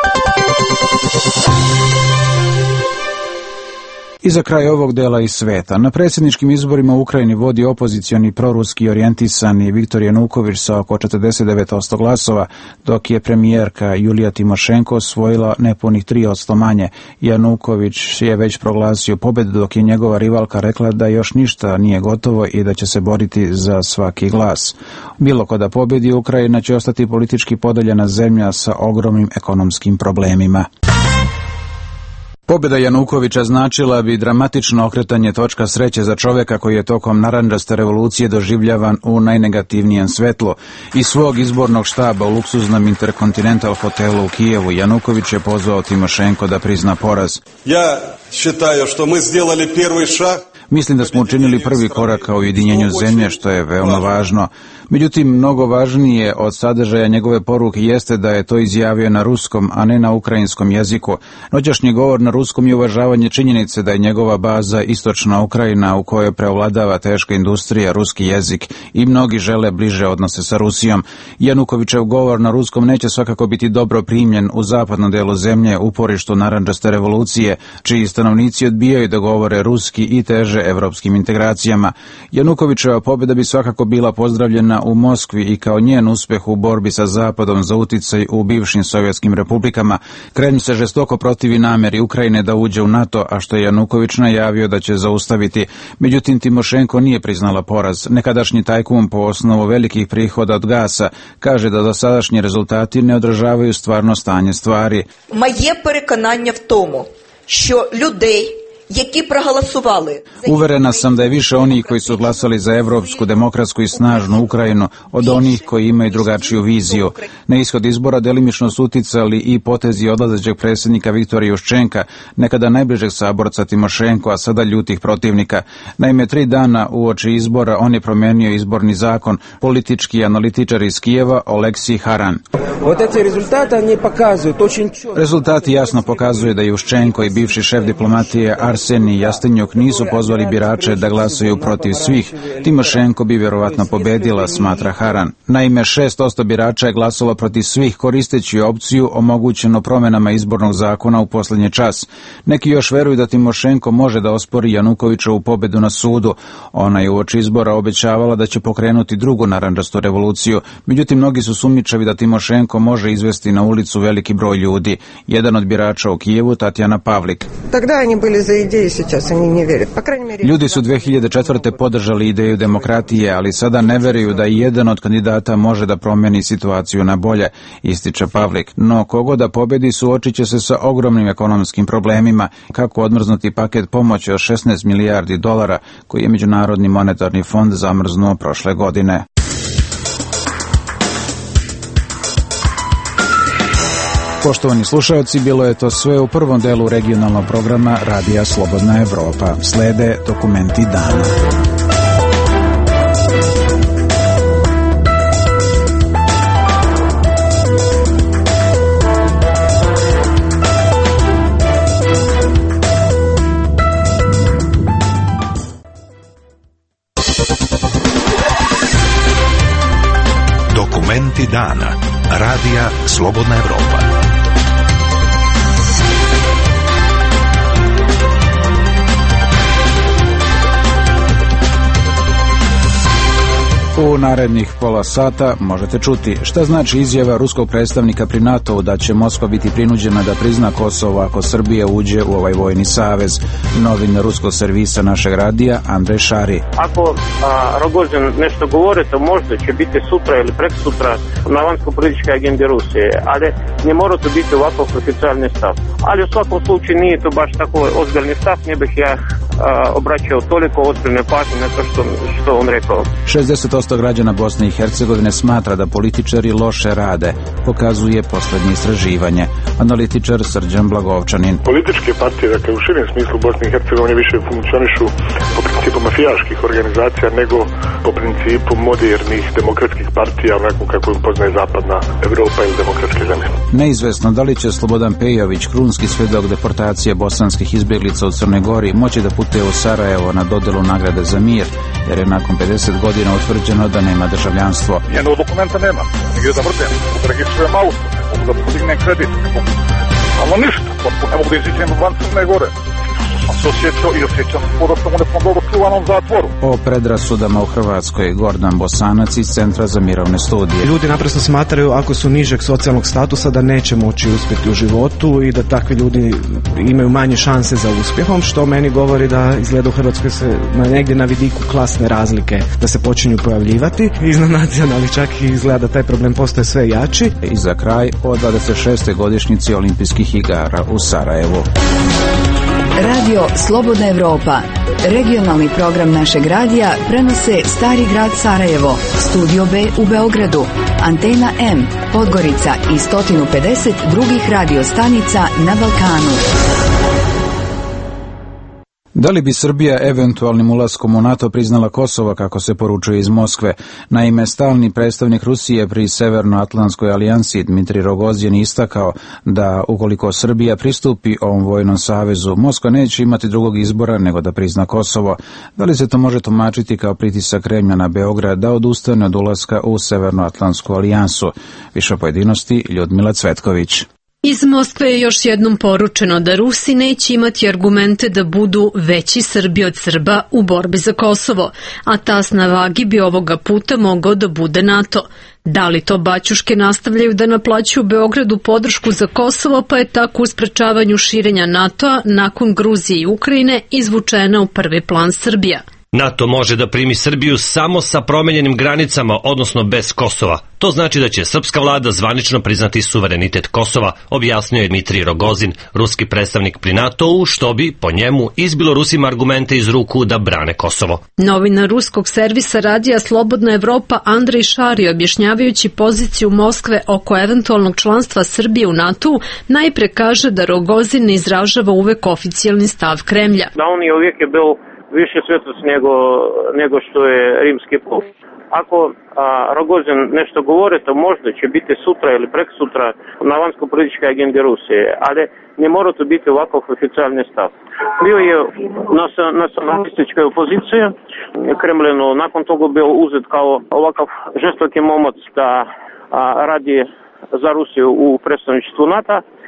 Speaker 1: I za kraj ovog dela iz sveta. Na predsjedničkim izborima u Ukrajini vodi opozicioni proruski orijentisani Viktor Januković sa oko četrdeset devet posto glasova, dok je premijerka Julija Timošenko osvojila nepunih tri posto manje. Januković je već proglasio pobedu, dok je njegova rivalka rekla da još ništa nije gotovo i da će se boriti za svaki glas. Bilo ko da pobedi, Ukrajina će ostati politički podeljena zemlja sa ogromnim ekonomskim problemima. Pobjeda Janukovića značila bi dramatično okretanje točka sreće za čovjeka koji je tokom narandžaste revolucije doživljavan u najnegativnijem svetlu. Iz svog izbornog štaba u luksuznom Intercontinental hotelu u Kijevu Januković je pozvao Timošenko da prizna poraz.
Speaker 4: Ja считаю, što mi сделали prvi šаг.
Speaker 1: Mislim da smo učinili prvi korak ka ujedinjenju zemlje, što je veoma važno. Međutim, mnogo važnije od sadržaja njegove poruke jeste da je to izjavio na ruskom, a ne na ukrajinskom jeziku. Noćašnji govor na ruskom je uvažavanje činjenice da je njegova baza istočna Ukrajina u kojoj preovladava teška industrija, ruski jezik i mnogi žele bliže odnose sa Rusijom. Janukovićev govor na ruskom neće svakako biti dobro primljen u zapadnom delu zemlje, uporištu narandžaste revolucije, čiji stanovnici odbijaju da govore ruski i teže evropskim integracijama. Janukovićeva pobjeda bi svakako bila pozdravljena u Moskvi i kao njen uspeh u borbi sa Zapadom za uticaj u bivšim sovjetskim republikama. Kremlj se žestoko protivi namjeri Ukrajine da uđe u NATO, a što je Januković najavio da će zaustaviti. Međutim, Timošenko nije priznala poraz. Nekadašnji tajkun po osnovu velikih prihoda od gasa kaže da dosadašnji rezultati ne odražavaju stvarno stanje stvari.
Speaker 23: Moje переконання в тому, що людей які проголосували.
Speaker 1: Uverena sam da je više onih koji su glasali za evropsku, demokratsku i snažnu Ukrajinu od onih koji imaju drugačiju viziju. Na ishod izbora delimično su uticali i potezi odlazećeg predsjednika Viktora Juščenka, nekada najbližeg saborca Timošenko, a sada ljutih protivnika. Naime, tri dana uoči izbora on je promijenio izborni zakon. Politički analitičar iz Kijeva Oleksij Haran. Rezultati jasno pokazuju da Juščenko i bivši šef diplomatije Arsenij Jastenjuk nisu pozvali birače da glasuju protiv svih. Timošenko bi vjerovatno pobedila, smatra Haran. Naime, šest posto birača je glasalo protiv svih koristeći opciju omogućeno promjenama izbornog zakona u posljednji čas. Neki još veruju da Timošenko može da ospori Janukovićevu pobedu na sudu. Ona je uoči izbora obećavala da će pokrenuti drugu narandžastu revoluciju. Međutim, mnogi su sumnjičavi da Timošenko može izvesti na ulicu veliki broj ljudi. Jedan od birača u Kijevu, Tatjana Pavlik.
Speaker 24: Тогда они были за
Speaker 1: Ljudi su dve hiljade četvrte podržali ideju demokratije, ali sada ne veruju da i jedan od kandidata može da promeni situaciju na bolje, ističe Pavlik. No, kogo da pobedi suočit će se sa ogromnim ekonomskim problemima, kako odmrznuti paket pomoći od šesnaest milijardi dolara koji je Međunarodni monetarni fond zamrznuo prošle godine. Poštovani slušaoci, bilo je to sve u prvom delu regionalnog programa Radija Slobodna Evropa. Slede dokumenti dana.
Speaker 5: Dokumenti dana. Radija Slobodna Evropa.
Speaker 1: U narednih pola sata možete čuti šta znači izjava ruskog predstavnika pri NATO-u da će Moskva biti prinuđena da prizna Kosovo ako Srbija uđe u ovaj vojni savez. Novin ruskog servisa našeg radija Andrej Šari.
Speaker 6: Ako a, Rogozin nešto govori, to možda će biti sutra ili preksutra na vanjsko-političkoj agendi Rusije, ali ne mora to biti ovakav oficijalni stav. Ali u svakom slučaju nije to baš tako ozbiljni stav, ne bih ja a, obraćao toliko ozbiljne pažnje na to što, što on rekao.
Speaker 1: šezdeset posto građana Bosne i Hercegovine smatra da političari loše rade, pokazuje poslednje istraživanje. Analitičar Srđan Blagovčanin.
Speaker 7: Političke partije, dakle u širem smislu Bosne i Hercegovine više funkcionišu po principu mafijaških organizacija nego po principu modernih demokratskih partija, onako kako im poznaje zapadna Evropa ili demokratske zemlje.
Speaker 1: Neizvesno da li će Slobodan Pejović, krunski svedok deportacije bosanskih izbjeglica u Crnoj Gori, moći da putuje u Sarajevo na dodelu nagrade za mir, jer je nakon pedeset godina utvrđeno da nema državljanstvo.
Speaker 7: Njenog dokumenta nema, negdje da vrtem, registrujem auto, ne mogu da podignem kredit, ne mogu, ali ništa, ne mogu da iziđem van Crne Gore. Se osjećao i osjećam da sam u nekom dobro čuvanom zatvoru.
Speaker 1: O predrasudama u Hrvatskoj Gordan Bosanac iz Centra za mirovne studije.
Speaker 24: Ljudi naprosto smatraju ako su nižeg socijalnog statusa da neće moći uspjeti u životu i da takvi ljudi imaju manje šanse za uspjehom, što meni govori da izgleda u Hrvatskoj se na negdje na vidiku klasne razlike da se počinju pojavljivati iznad nacionalnih, čak i izgleda da taj problem postaje sve jači.
Speaker 1: I za kraj o dvadeset šestoj godišnjici olimpijskih igara u Sarajevu.
Speaker 2: Radio Slobodna Evropa. Regionalni program našeg radija prenose Stari grad Sarajevo, Studio B u Beogradu, Antena M, Podgorica i sto pedeset drugih radio stanica na Balkanu.
Speaker 1: Da li bi Srbija eventualnim ulaskom u NATO priznala Kosovo, kako se poručuje iz Moskve? Naime, stalni predstavnik Rusije pri Severnoatlantskoj alijansi Dmitrij Rogozin istakao da ukoliko Srbija pristupi ovom vojnom savezu, Moskva neće imati drugog izbora nego da prizna Kosovo. Da li se to može tumačiti kao pritisak Kremlja na Beograd da odustane od ulaska u Severnoatlantsku alijansu? Više pojedinosti Ljudmila Cvetković.
Speaker 25: Iz Moskve je još jednom poručeno da Rusi neće imati argumente da budu veći Srbi od Srba u borbi za Kosovo, a tas na vagi bi ovoga puta mogao da bude NATO. Da li to baćuške nastavljaju da naplaćuju Beogradu podršku za Kosovo, pa je tako u sprečavanju širenja NATO-a nakon Gruzije i Ukrajine izvučena u prvi plan Srbija?
Speaker 26: NATO može da primi Srbiju samo sa promenjenim granicama, odnosno bez Kosova. To znači da će srpska vlada zvanično priznati suverenitet Kosova, objasnio je Dmitrij Rogozin, ruski predstavnik pri NATO-u, što bi, po njemu, izbilo Rusima argumente iz ruku da brane Kosovo.
Speaker 25: Novinar ruskog servisa radija Slobodna Evropa Andrej Šari, objašnjavajući poziciju Moskve oko eventualnog članstva Srbije u NATO-u, najpre kaže da Rogozin ne izražava uvek oficijalni stav Kremlja.
Speaker 6: Da, on je uvijek je bil više svetac nego, nego što je rimski pop. Ako a, Rogozin nešto govori, to možda će biti sutra ili preksutra na vanjsko-političkoj agendi Rusije, ali ne mora to biti ovakav oficijalni stav. Bio je nacionalističkoj opoziciji, Kremlinu nakon toga bio uzet kao ovakav žestoki momac da a, radi za Rusiju u predstavništvu NATO,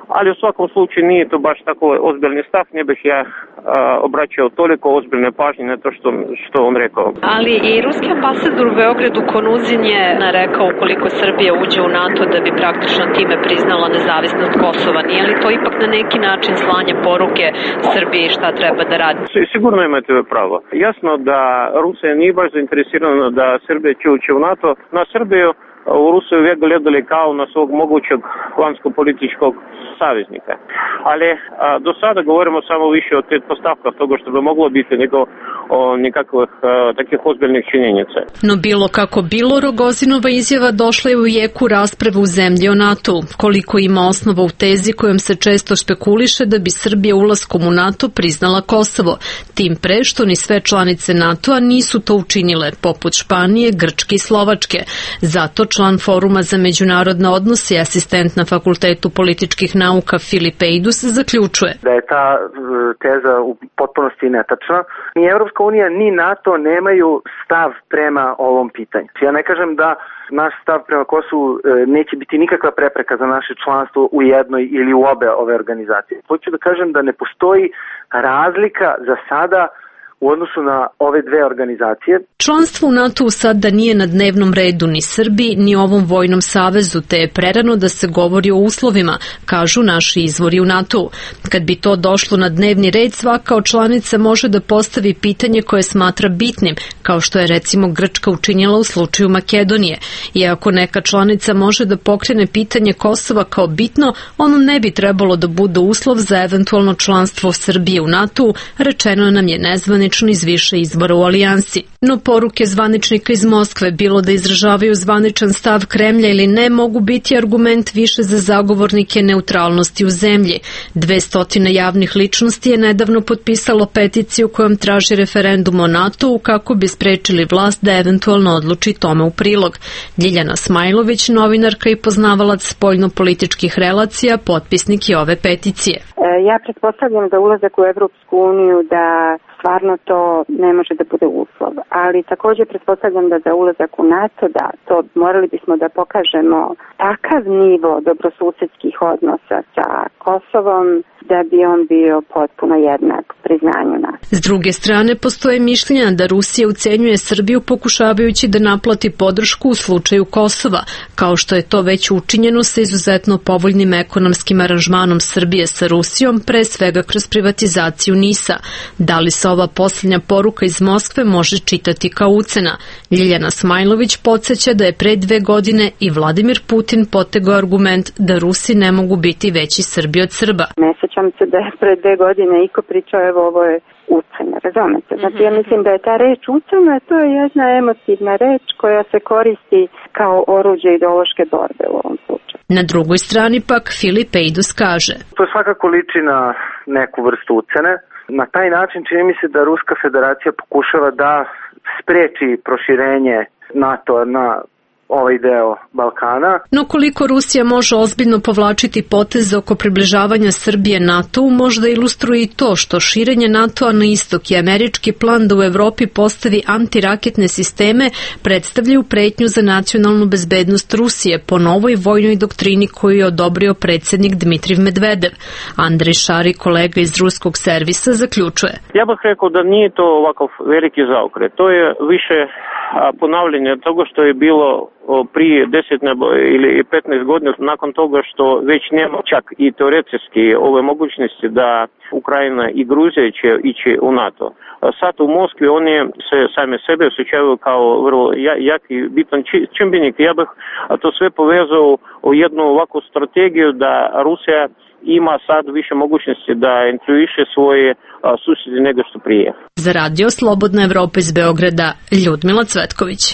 Speaker 6: Ali u svakom slučaju nije to baš tako ozbiljni stav, ne bih ja a, obraćao toliko ozbiljne pažnje na to što, što on rekao.
Speaker 25: Ali i ruski ambasador u Beogradu Konuzin je rekao ukoliko Srbija uđe u NATO da bi praktično time priznala nezavisnost Kosova. Nije li to ipak na neki način slanje poruke Srbiji šta treba da radi?
Speaker 6: Sigurno imate pravo. Jasno da Rusija nije baš zainteresirana da Srbija će ući u NATO. Na Srbiju u Rusiju uvijek gledali kao na svog mogućeg vanjsko-političkog saveznika. Ali a, do sada govorimo samo više o pretpostavkah toga što bi moglo biti nego o nekakvih takih ozbiljnih činjenica.
Speaker 25: No bilo kako bilo, Rogozinova izjava došla je u jeku rasprave u zemlji o NATO. Koliko ima osnova u tezi kojom se često špekuliše da bi Srbija ulaskom u NATO priznala Kosovo. Tim pre što ni sve članice NATO-a nisu to učinile, poput Španije, Grčke i Slovačke. Zato član Foruma za međunarodne odnose i asistent na Fakultetu političkih nauka Filip Ejdus zaključuje
Speaker 8: da je ta teza u potpunosti netačna. Ni Evropska unija ni NATO nemaju stav prema ovom pitanju. Ja ne kažem da naš stav prema Kosovu neće biti nikakva prepreka za naše članstvo u jednoj ili u obe ove organizacije. Hoću da kažem da ne postoji razlika za sada u odnosu na ove dve organizacije.
Speaker 25: Članstvo u NATO sada nije na dnevnom redu ni Srbiji, ni ovom vojnom savezu, te je prerano da se govori o uslovima, kažu naši izvori u NATO. Kad bi to došlo na dnevni red, svaka od članica može da postavi pitanje koje smatra bitnim, kao što je recimo Grčka učinila u slučaju Makedonije. I ako neka članica može da pokrene pitanje Kosova kao bitno, ono ne bi trebalo da bude uslov za eventualno članstvo Srbije u NATO, rečeno nam je nezvanično iz više izbora u alijansi. No poruke zvaničnika iz Moskve, bilo da izražavaju zvaničan stav Kremlja ili ne, mogu biti argument više za zagovornike neutralnosti u zemlji. Dve stotine javnih ličnosti je nedavno potpisalo peticiju kojom traži referendum o NATO-u kako bi sprečili vlast da eventualno odluči tome u prilog. Ljiljana Smajlović, novinarka i poznavalac spoljno-političkih relacija, potpisnik je ove peticije.
Speaker 9: Ja pretpostavljam da ulazak u Evropsku uniju da stvarno to ne može da bude uslov, ali također pretpostavljam da za ulazak u NATO, da to morali bismo da pokažemo takav nivo dobrosusedskih odnosa sa Kosovom da bi on bio potpuno jednak priznanju NATO.
Speaker 25: S druge strane, postoje mišljenja da Rusija ucenjuje Srbiju pokušavajući da naplati podršku u slučaju Kosova, kao što je to već učinjeno sa izuzetno povoljnim ekonomskim aranžmanom Srbije sa Rusijom, pre svega kroz privatizaciju NIS-a. Da li se ova posljednja poruka iz Moskve može čitati kao ucena? Ljiljana Smajlović podsjeća da je pre dve godine i Vladimir Putin potegao argument da Rusi ne mogu biti veći Srbi od Srba.
Speaker 9: Ne sećam se da je pre dve godine iko pričao, evo ovo je ucena, razumete? Znači ja mislim da je ta reč ucena, to je jedna emotivna reč koja se koristi kao oruđe ideološke borbe u ovom slučaju.
Speaker 25: Na drugoj strani pak Filip Ejdus kaže:
Speaker 8: To svakako liči na neku vrstu ucene. Na taj način čini mi se da Ruska federacija pokušava da spreči proširenje NATO na ovaj deo Balkana.
Speaker 25: No koliko Rusija može ozbiljno povlačiti poteze oko približavanja Srbije NATO-u, možda ilustruje i to što širenje NATO-a na istok i američki plan da u Evropi postavi antiraketne sisteme predstavljaju pretnju za nacionalnu bezbednost Rusije po novoj vojnoj doktrini koju je odobrio predsjednik Dmitriv Medvedev. Andrej Šari, kolega iz ruskog servisa, zaključuje:
Speaker 6: Ja bih rekao da nije to ovakav veliki zaokret. To je više ponavljanje toga što je bilo prije deset ili petnaest godina nakon toga što već nema čak i teoretski ove mogućnosti da Ukrajina i Gruzija će ići u NATO. Sad u Moskvi oni se same sebe osjećaju kao vrlo jak i bitan čimbenik. Ja bih to sve povezao u jednu ovakvu strategiju da Rusija ima sad više mogućnosti da influiše svoje susjede nego što prije.
Speaker 25: Za radio Slobodna Evropa iz Beograda, Ljudmila Cvetković.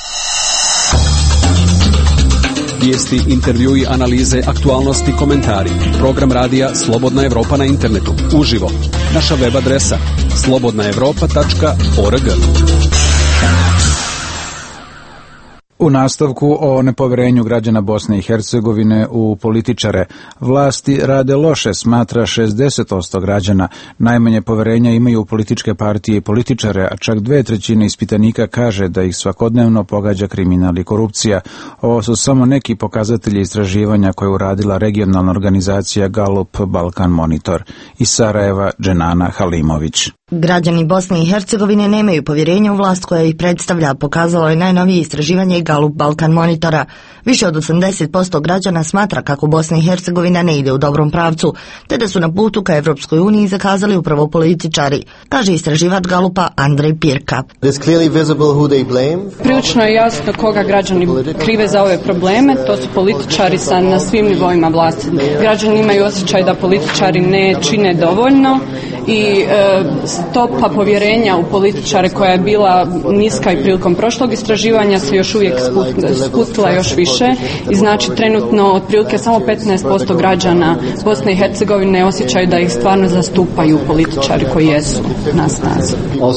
Speaker 11: Vijesti, intervjui, analize, aktualnosti, komentari. Program radija Slobodna Evropa na internetu. Uživo. Naša web adresa slobodna evropa tačka org.
Speaker 1: U nastavku o nepoverenju građana Bosne i Hercegovine u političare. Vlasti rade loše, smatra šezdeset posto građana. Najmanje poverenja imaju u političke partije i političare, a čak dve trećine ispitanika kaže da ih svakodnevno pogađa kriminal i korupcija. Ovo su samo neki pokazatelji istraživanja koje je uradila regionalna organizacija Gallup Balkan Monitor. Iz Sarajeva, Dženana Halimović.
Speaker 12: Građani Bosne i Hercegovine nemaju povjerenja u vlast koja ih predstavlja, pokazalo je najnovije istraživanje Gallup Balkan Monitora. Više od osamdeset posto građana smatra kako Bosna i Hercegovina ne ide u dobrom pravcu, te da su na putu ka Evropskoj uniji zakazali upravo političari, kaže istraživač Galupa Andrej Pirka.
Speaker 13: Prilično je jasno koga građani krive za ove probleme, to su političari sa, na svim nivoima vlasti. Građani imaju osjećaj da političari ne čine dovoljno i e, stopa povjerenja u političare koja je bila niska i prilikom prošlog istraživanja se još uvijek spustila još više i znači trenutno otprilike samo petnaest posto građana Bosne i Hercegovine osjećaju da ih stvarno zastupaju političari koji jesu na snazi.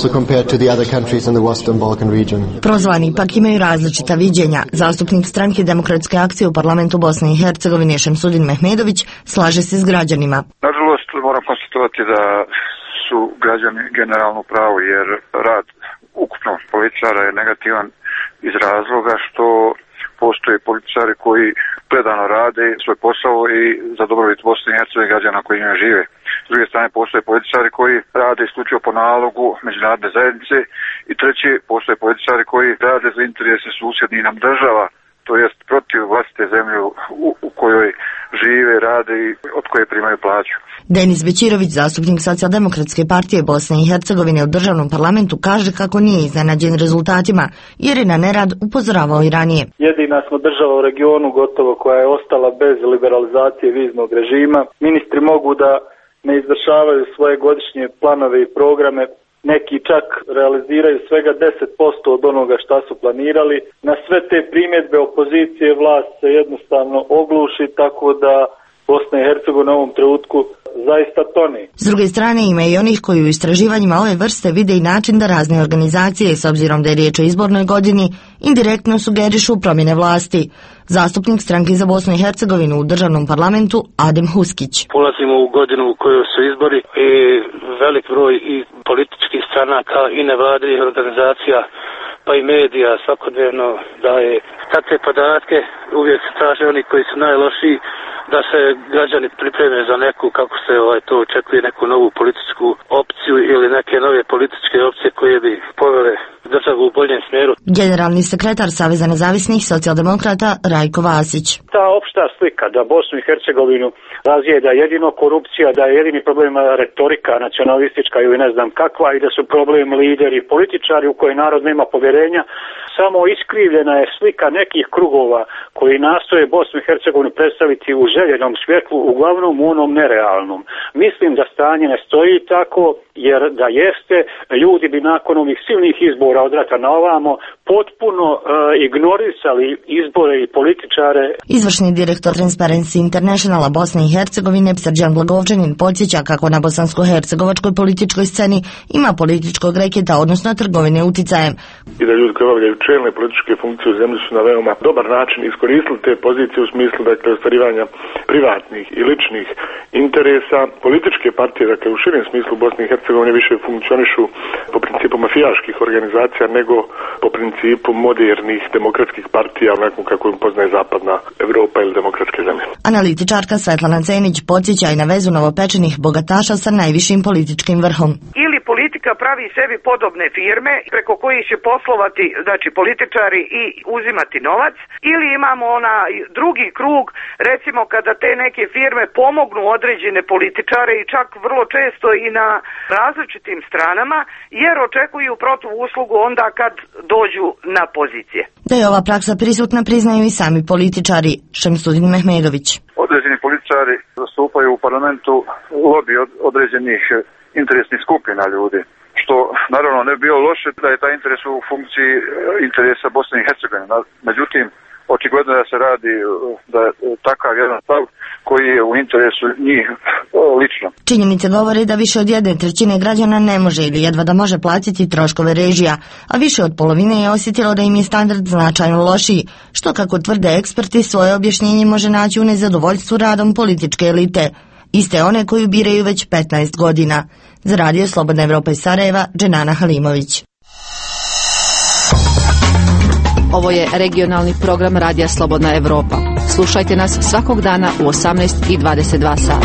Speaker 12: Prozvani ipak imaju različita viđenja. Zastupnik stranke Demokratske akcije u parlamentu Bosne i Hercegovine Šemsudin Mehmedović slaže se s građanima.
Speaker 14: Nažalost moram konstatovati da su građani generalno u pravu, jer rad ukupno političara je negativan iz razloga što postoje političari koji predano rade svoj posao i za dobrobit Bosne i Hercegovine građana koji njoj žive. S druge strane postoje političari koji rade isključivo po nalogu međunarodne zajednice i treće postoje političari koji rade za interese susjednih nam država, to jest protiv vlastite zemlje u, u kojoj žive, rade i od koje primaju plaću.
Speaker 12: Denis Bećirović, zastupnik Socijaldemokratske partije Bosne i Hercegovine u državnom parlamentu, kaže kako nije iznenađen rezultatima, jer je na nerad upozoravao i ranije.
Speaker 15: Jedina smo država u regionu gotovo koja je ostala bez liberalizacije viznog režima. Ministri mogu da ne izvršavaju svoje godišnje planove i programe, neki čak realiziraju svega deset posto od onoga šta su planirali. Na sve te primjedbe opozicije vlast se jednostavno ogluši, tako da Bosna i Hercegovina u ovom trenutku zaista toni.
Speaker 12: S druge strane ima i onih koji u istraživanjima ove vrste vide i način da razne organizacije, s obzirom da je riječ o izbornoj godini, indirektno sugerišu promjene vlasti. Zastupnik stranke za Bosnu i Hercegovinu u državnom parlamentu Adem Huskić.
Speaker 16: Ulazimo u godinu u kojoj su izbori i velik broj i političkih stranaka i nevladinih organizacija pa i medija svakodnevno daje takve podatke. Uvijek se traže oni koji su najlošiji da se građani pripreme za neku, kako se ovaj, to očekuje, neku novu političku opciju ili neke nove političke opcije koje bi povele državu u boljem smjeru.
Speaker 12: Generalni sekretar Saveza nezavisnih socijaldemokrata Rajko Vasić.
Speaker 17: Ta opšta slika da Bosnu i Hercegovinu razjeda jedino korupcija, da je jedini problem retorika nacionalistička ili ne znam kakva i da su problem lideri političari u koje narod nema povjerenja, samo iskrivljena je slika nekih krugova koji nastoje Bosnu i Hercegovinu predstaviti u željenom svjetlu, uglavnom u onom nerealnom. Mislim da stanje ne stoji tako, jer da jeste, ljudi bi nakon ovih silnih izbora od rata na ovamo potpuno uh, ignorisali izbore i političare.
Speaker 12: Izvršni direktor Transparency Internationala Bosne i Hercegovine Srđan Blagovčanin podsjeća kako na bosansko-hercegovačkoj političkoj sceni ima političkog reketa, odnosno trgovine uticajem.
Speaker 7: I da ljudi koji obavljaju čelne političke funkcije u zemlji su na veoma dobar način iskoristili te pozicije u smislu dakle ostvarivanja privatnih i ličnih interesa. Političke partije, dakle u širem smislu Bosne i Hercegovine više funkcionišu po principu mafijaških organizacija nego po principu modernih demokratskih partija, onako kako im poznaje zapadna Evropa ili demokratske zemlje.
Speaker 12: Analitičarka Svetlana Cenić podsjeća i na vezu novopečenih bogataša sa najvišim političkim vrhom.
Speaker 27: Ili politika pravi sebi podobne firme preko kojih će poslovati, znači političari i uzimati novac, ili imamo ona drugi krug, recimo kada te neke firme pomognu određene političare i čak vrlo često i na različitim stranama, jer očekuju protivuslugu onda kad dođu na pozicije.
Speaker 12: Da je ova praksa prisutna priznaju i sami političari. Šemsudin Mehmedović.
Speaker 3: Određeni političari zastupaju u parlamentu lobi od određenih interesnih skupina ljudi, što naravno ne bi bilo loše da je taj interes u funkciji interesa Bosne i Hercegovine. Međutim, očigledno da se radi da takav jedan stav
Speaker 14: koji je u interesu njih lično.
Speaker 12: Činjenice govore da više od jedne trećine građana ne može ili jedva da može platiti troškove režija, a više od polovine je osjetilo da im je standard značajno lošiji, što kako tvrde eksperti svoje objašnjenje može naći u nezadovoljstvu radom političke elite, iste one koju biraju već petnaest godina. Za Radio Slobodna Evropa iz Sarajeva, Dženana Halimović.
Speaker 4: Ovo je regionalni program Radija Slobodna Evropa. Slušajte nas svakog dana u osamnaest i dvadeset dva sata.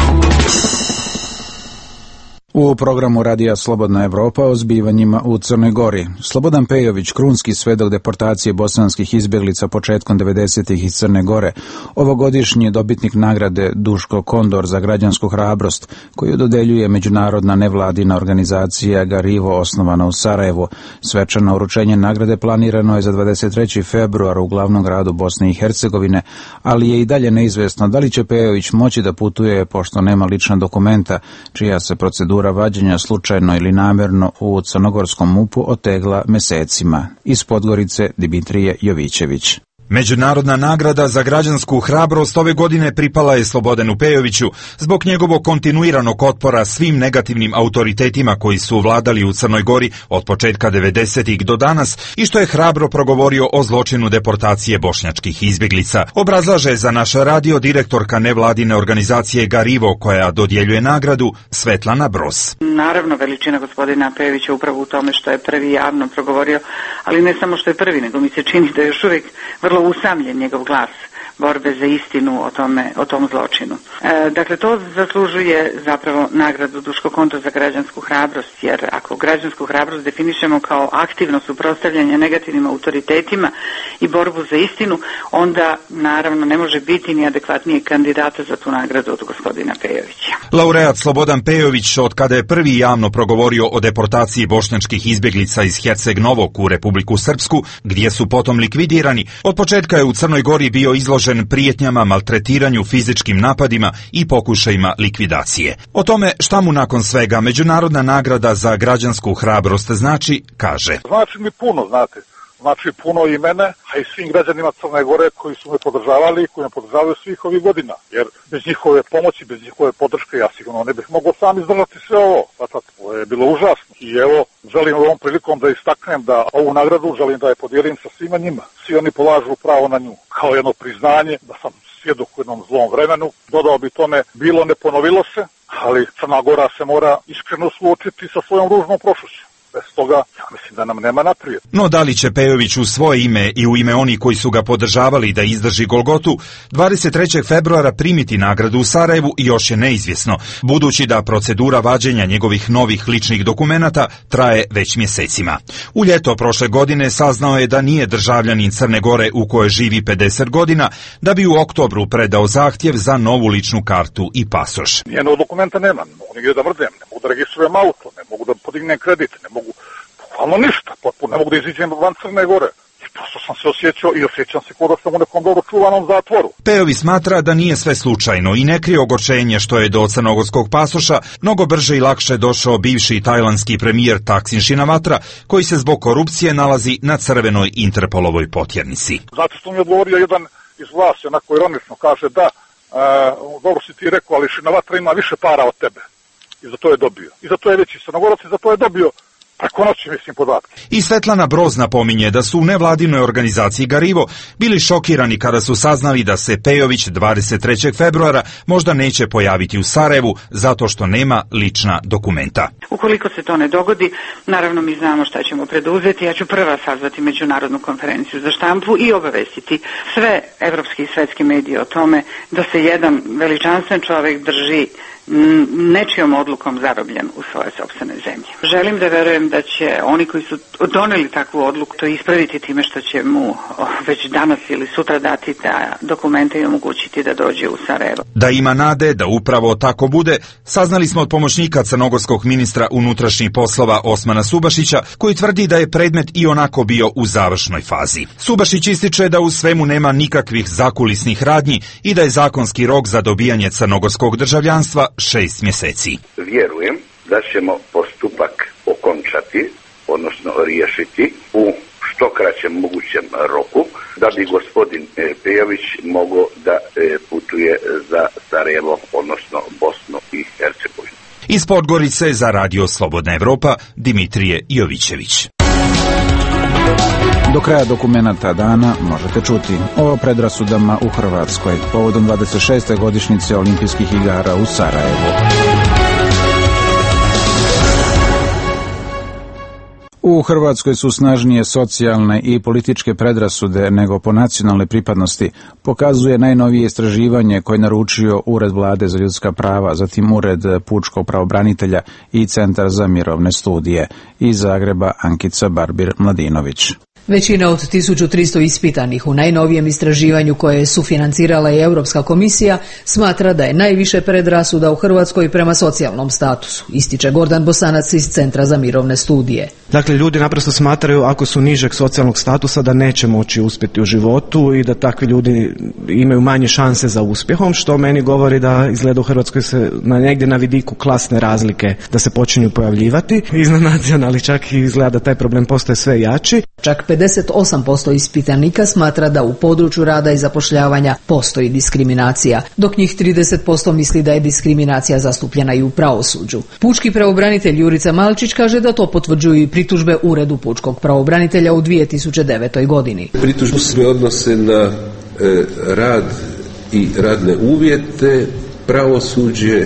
Speaker 1: U programu Radija Slobodna Evropa o zbivanjima u Crnoj Gori. Slobodan Pejović, krunski svedok deportacije bosanskih izbjeglica početkom devedesetih iz Crne Gore, ovogodišnji dobitnik nagrade Duško Kondor za građansku hrabrost, koju dodeljuje međunarodna nevladina organizacija Garivo, osnovana u Sarajevu. Svečano uručenje nagrade planirano je za dvadeset treći februar u glavnom gradu Bosne i Hercegovine, ali je i dalje neizvesno da li će Pejović moći da putuje, pošto nema lična dokumenta, čija se procedura vađenja slučajno ili namjerno u crnogorskom MUP-u otegla mesecima. Iz Podgorice Dimitrije Jovićević.
Speaker 10: Međunarodna nagrada za građansku hrabrost ove godine pripala je Slobodanu Pejoviću zbog njegovog kontinuiranog otpora svim negativnim autoritetima koji su vladali u Crnoj Gori od početka devedesetih do danas i što je hrabro progovorio o zločinu deportacije bošnjačkih izbjeglica. Obrazlaže za naš radio direktorka nevladine organizacije Garivo, koja dodjeljuje nagradu, Svetlana Bros.
Speaker 18: Naravno, veličina gospodina Pejovića upravo u tome što je prvi javno progovorio, ali ne samo što je prvi, nego mi se čini da je još uvijek vrlo usamljen njegov glas borbe za istinu o tome, o tom zločinu. E, dakle, to zaslužuje zapravo nagradu Duško Kondor za građansku hrabrost, jer ako građansku hrabrost definišemo kao aktivno suprotstavljanje negativnim autoritetima i borbu za istinu, onda naravno ne može biti ni adekvatnijeg kandidata za tu nagradu od gospodina Pejovića.
Speaker 10: Laureat Slobodan Pejović, od kada je prvi javno progovorio o deportaciji bošnjačkih izbjeglica iz Herceg Novog u Republiku Srpsku, gdje su potom likvidirani, od početka je u Crnoj Gori bio izložen prijetnjama, maltretiranju, fizičkim napadima i pokušajima likvidacije. O tome šta mu nakon svega međunarodna nagrada za građansku hrabrost znači, kaže.
Speaker 19: Znači mi puno, znate. Znači puno i mene, a i svim građanima Crne Gore koji su me podržavali i koji me podržavaju svih ovih godina. Jer bez njihove pomoći, bez njihove podrške ja sigurno ne bih mogao sam izdržati sve ovo. Zato to je bilo užasno. I evo, želim ovom prilikom da istaknem da ovu nagradu želim da je podijelim sa svima njima. Svi oni polažu pravo na nju. Kao jedno priznanje da sam svjedok u jednom zlom vremenu. Dodao bi tome, bilo ne ponovilo se, ali Crna Gora se mora iskreno suočiti sa svojom ružnom prošlošću. Bez toga, ja mislim da nam nema naprijed.
Speaker 10: No da li će Pejović u svoje ime i u ime onih koji su ga podržavali da izdrži Golgotu, dvadeset trećeg februara primiti nagradu u Sarajevu još je neizvjesno, budući da procedura vađenja njegovih novih ličnih dokumenata traje već mjesecima. U ljeto prošle godine saznao je da nije državljanin Crne Gore u kojoj živi pedeset godina, da bi u oktobru predao zahtjev za novu ličnu kartu i pasoš.
Speaker 19: Nijednog dokumenta nemam, ne mogu nigdje da mrdem, ne mogu da registrujem auto, ne mogu da podignem kredit, ne mogu bukvalno ništa, potpuno ne mogu da iziđem van Crne Gore. I prosto sam se osjećao i osjećam se kao da sam u nekom dobro čuvanom zatvoru.
Speaker 10: Pejović smatra da nije sve slučajno i ne krije ogorčenje što je do crnogorskog pasoša mnogo brže i lakše došao bivši tajlandski premijer Taksin Shinawatra, koji se zbog korupcije nalazi na crvenoj Interpolovoj potjernici.
Speaker 19: Znate što mi je odgovorio jedan iz vlasti, onako ironično, kaže da, e, dobro si ti rekao, ali Shinawatra ima više para od tebe. I za to je dobio. I za to je veći Crnogorac i za to je dobio preko noći, mislim, podatke.
Speaker 10: I Svetlana Broz napominje da su u nevladinoj organizaciji Garivo bili šokirani kada su saznali da se Pejović dvadeset trećeg februara možda neće pojaviti u Sarajevu zato što nema lična dokumenta.
Speaker 18: Ukoliko se to ne dogodi, naravno mi znamo šta ćemo preduzeti. Ja ću prva sazvati međunarodnu konferenciju za štampu i obavestiti sve evropski i svetski medije o tome da se jedan veličanstven čovjek drži nečijom odlukom zarobljen u svoje sopstvene zemlje. Želim da verujem da će oni koji su doneli takvu odluku to ispraviti time što će mu već danas ili sutra dati da dokumente i omogućiti da dođe u Sarajevo.
Speaker 10: Da ima nade da upravo tako bude, saznali smo od pomoćnika crnogorskog ministra unutrašnjih poslova Osmana Subašića, koji tvrdi da je predmet i onako bio u završnoj fazi. Subašić ističe da u svemu nema nikakvih zakulisnih radnji i da je zakonski rok za dobijanje crnogorskog državljanstva šest mjeseci.
Speaker 20: Vjerujem da ćemo postupak okončati, odnosno riješiti u što kraćem mogućem roku, da bi gospodin Pejović mogao da putuje za Sarajevo, odnosno Bosnu i Hercegovinu.
Speaker 10: Iz Podgorice za Radio Slobodna Evropa, Dimitrije Jovićević.
Speaker 1: Do kraja dokumenata dana možete čuti o predrasudama u Hrvatskoj povodom dvadeset šeste godišnjice olimpijskih igara u Sarajevu. U Hrvatskoj su snažnije socijalne i političke predrasude nego po nacionalnoj pripadnosti, pokazuje najnovije istraživanje koje je naručio Ured Vlade za ljudska prava, zatim Ured pučkog pravobranitelja i Centar za mirovne studije. Iz Zagreba Ankica Barbir-Mladinović.
Speaker 2: Većina od tisuću tristo ispitanih u najnovijem istraživanju koje je sufinancirala i Europska komisija smatra da je najviše predrasuda u Hrvatskoj prema socijalnom statusu, ističe Gordan Bosanac iz Centra za mirovne studije.
Speaker 5: Dakle, ljudi naprosto smatraju ako su nižeg socijalnog statusa da neće moći uspjeti u životu i da takvi ljudi imaju manje šanse za uspjehom, što meni govori da izgleda u Hrvatskoj se na negdje na vidiku klasne razlike da se počinju pojavljivati iznad nacionalnih, čak i izgleda da taj problem postaje sve jači.
Speaker 2: Čak pedeset osam posto ispitanika smatra da u području rada i zapošljavanja postoji diskriminacija, dok njih trideset posto misli da je diskriminacija zastupljena i u pravosuđu. Pučki pravobranitelj Jurica Malčić kaže da to potvrđuju i pritužbe Uredu pučkog pravobranitelja u dvije tisuće devetoj godini.
Speaker 21: Pritužbe se odnose na e, rad i radne uvjete, pravosuđe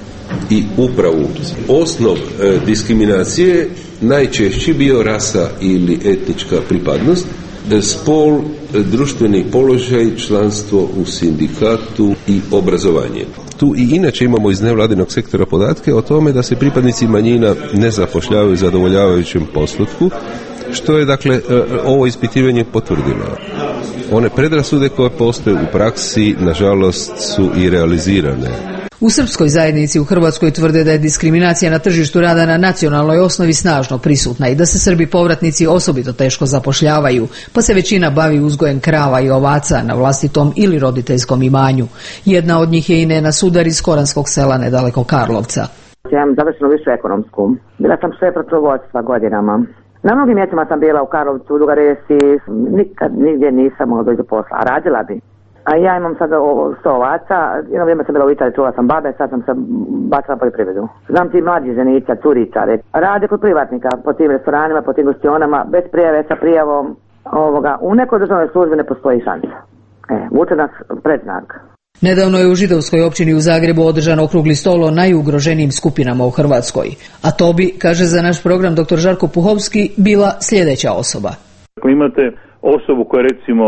Speaker 21: i upravu. Osnov e, diskriminacije najčešće bio rasa ili etnička pripadnost, spol, društveni položaj, članstvo u sindikatu i obrazovanje. Tu i inače imamo iz nevladinog sektora podatke o tome da se pripadnici manjina ne zapošljavaju zadovoljavajućem postotku, što je dakle ovo ispitivanje potvrdilo. One predrasude koje postoje u praksi, nažalost, su i realizirane.
Speaker 2: U srpskoj zajednici u Hrvatskoj tvrde da je diskriminacija na tržištu rada na nacionalnoj osnovi snažno prisutna i da se Srbi povratnici osobito teško zapošljavaju, pa se većina bavi uzgojem krava i ovaca na vlastitom ili roditeljskom imanju. Jedna od njih je i Nena Sudar iz Koranskog sela nedaleko Karlovca.
Speaker 22: Ja imam završenu višu ekonomsku. Bila sam šef računovodstva godinama. Na mnogim mjestima sam bila u Karlovcu, u Dugoj Resi, nikad nigdje nisam mogla doći do posla, a radila bi. A ja imam sada sto ovaca, jedno vrijeme sam bila u Italiji, čuvala sam babe, sad sam se bacila na poljoprivredu. Znam ti mlađi ženića, curičare, rade kod privatnika, po tim restoranima, po tim gostionama, bez prijave, sa prijavom. Ovoga, u nekoj državnoj službi ne postoji šansa. E, vuče nas predznak.
Speaker 2: Nedavno je u židovskoj općini u Zagrebu održan okrugli stol o najugroženijim skupinama u Hrvatskoj. A to bi, kaže za naš program doktor Žarko Puhovski, bila sljedeća osoba.
Speaker 23: Ako imate osobu koja recimo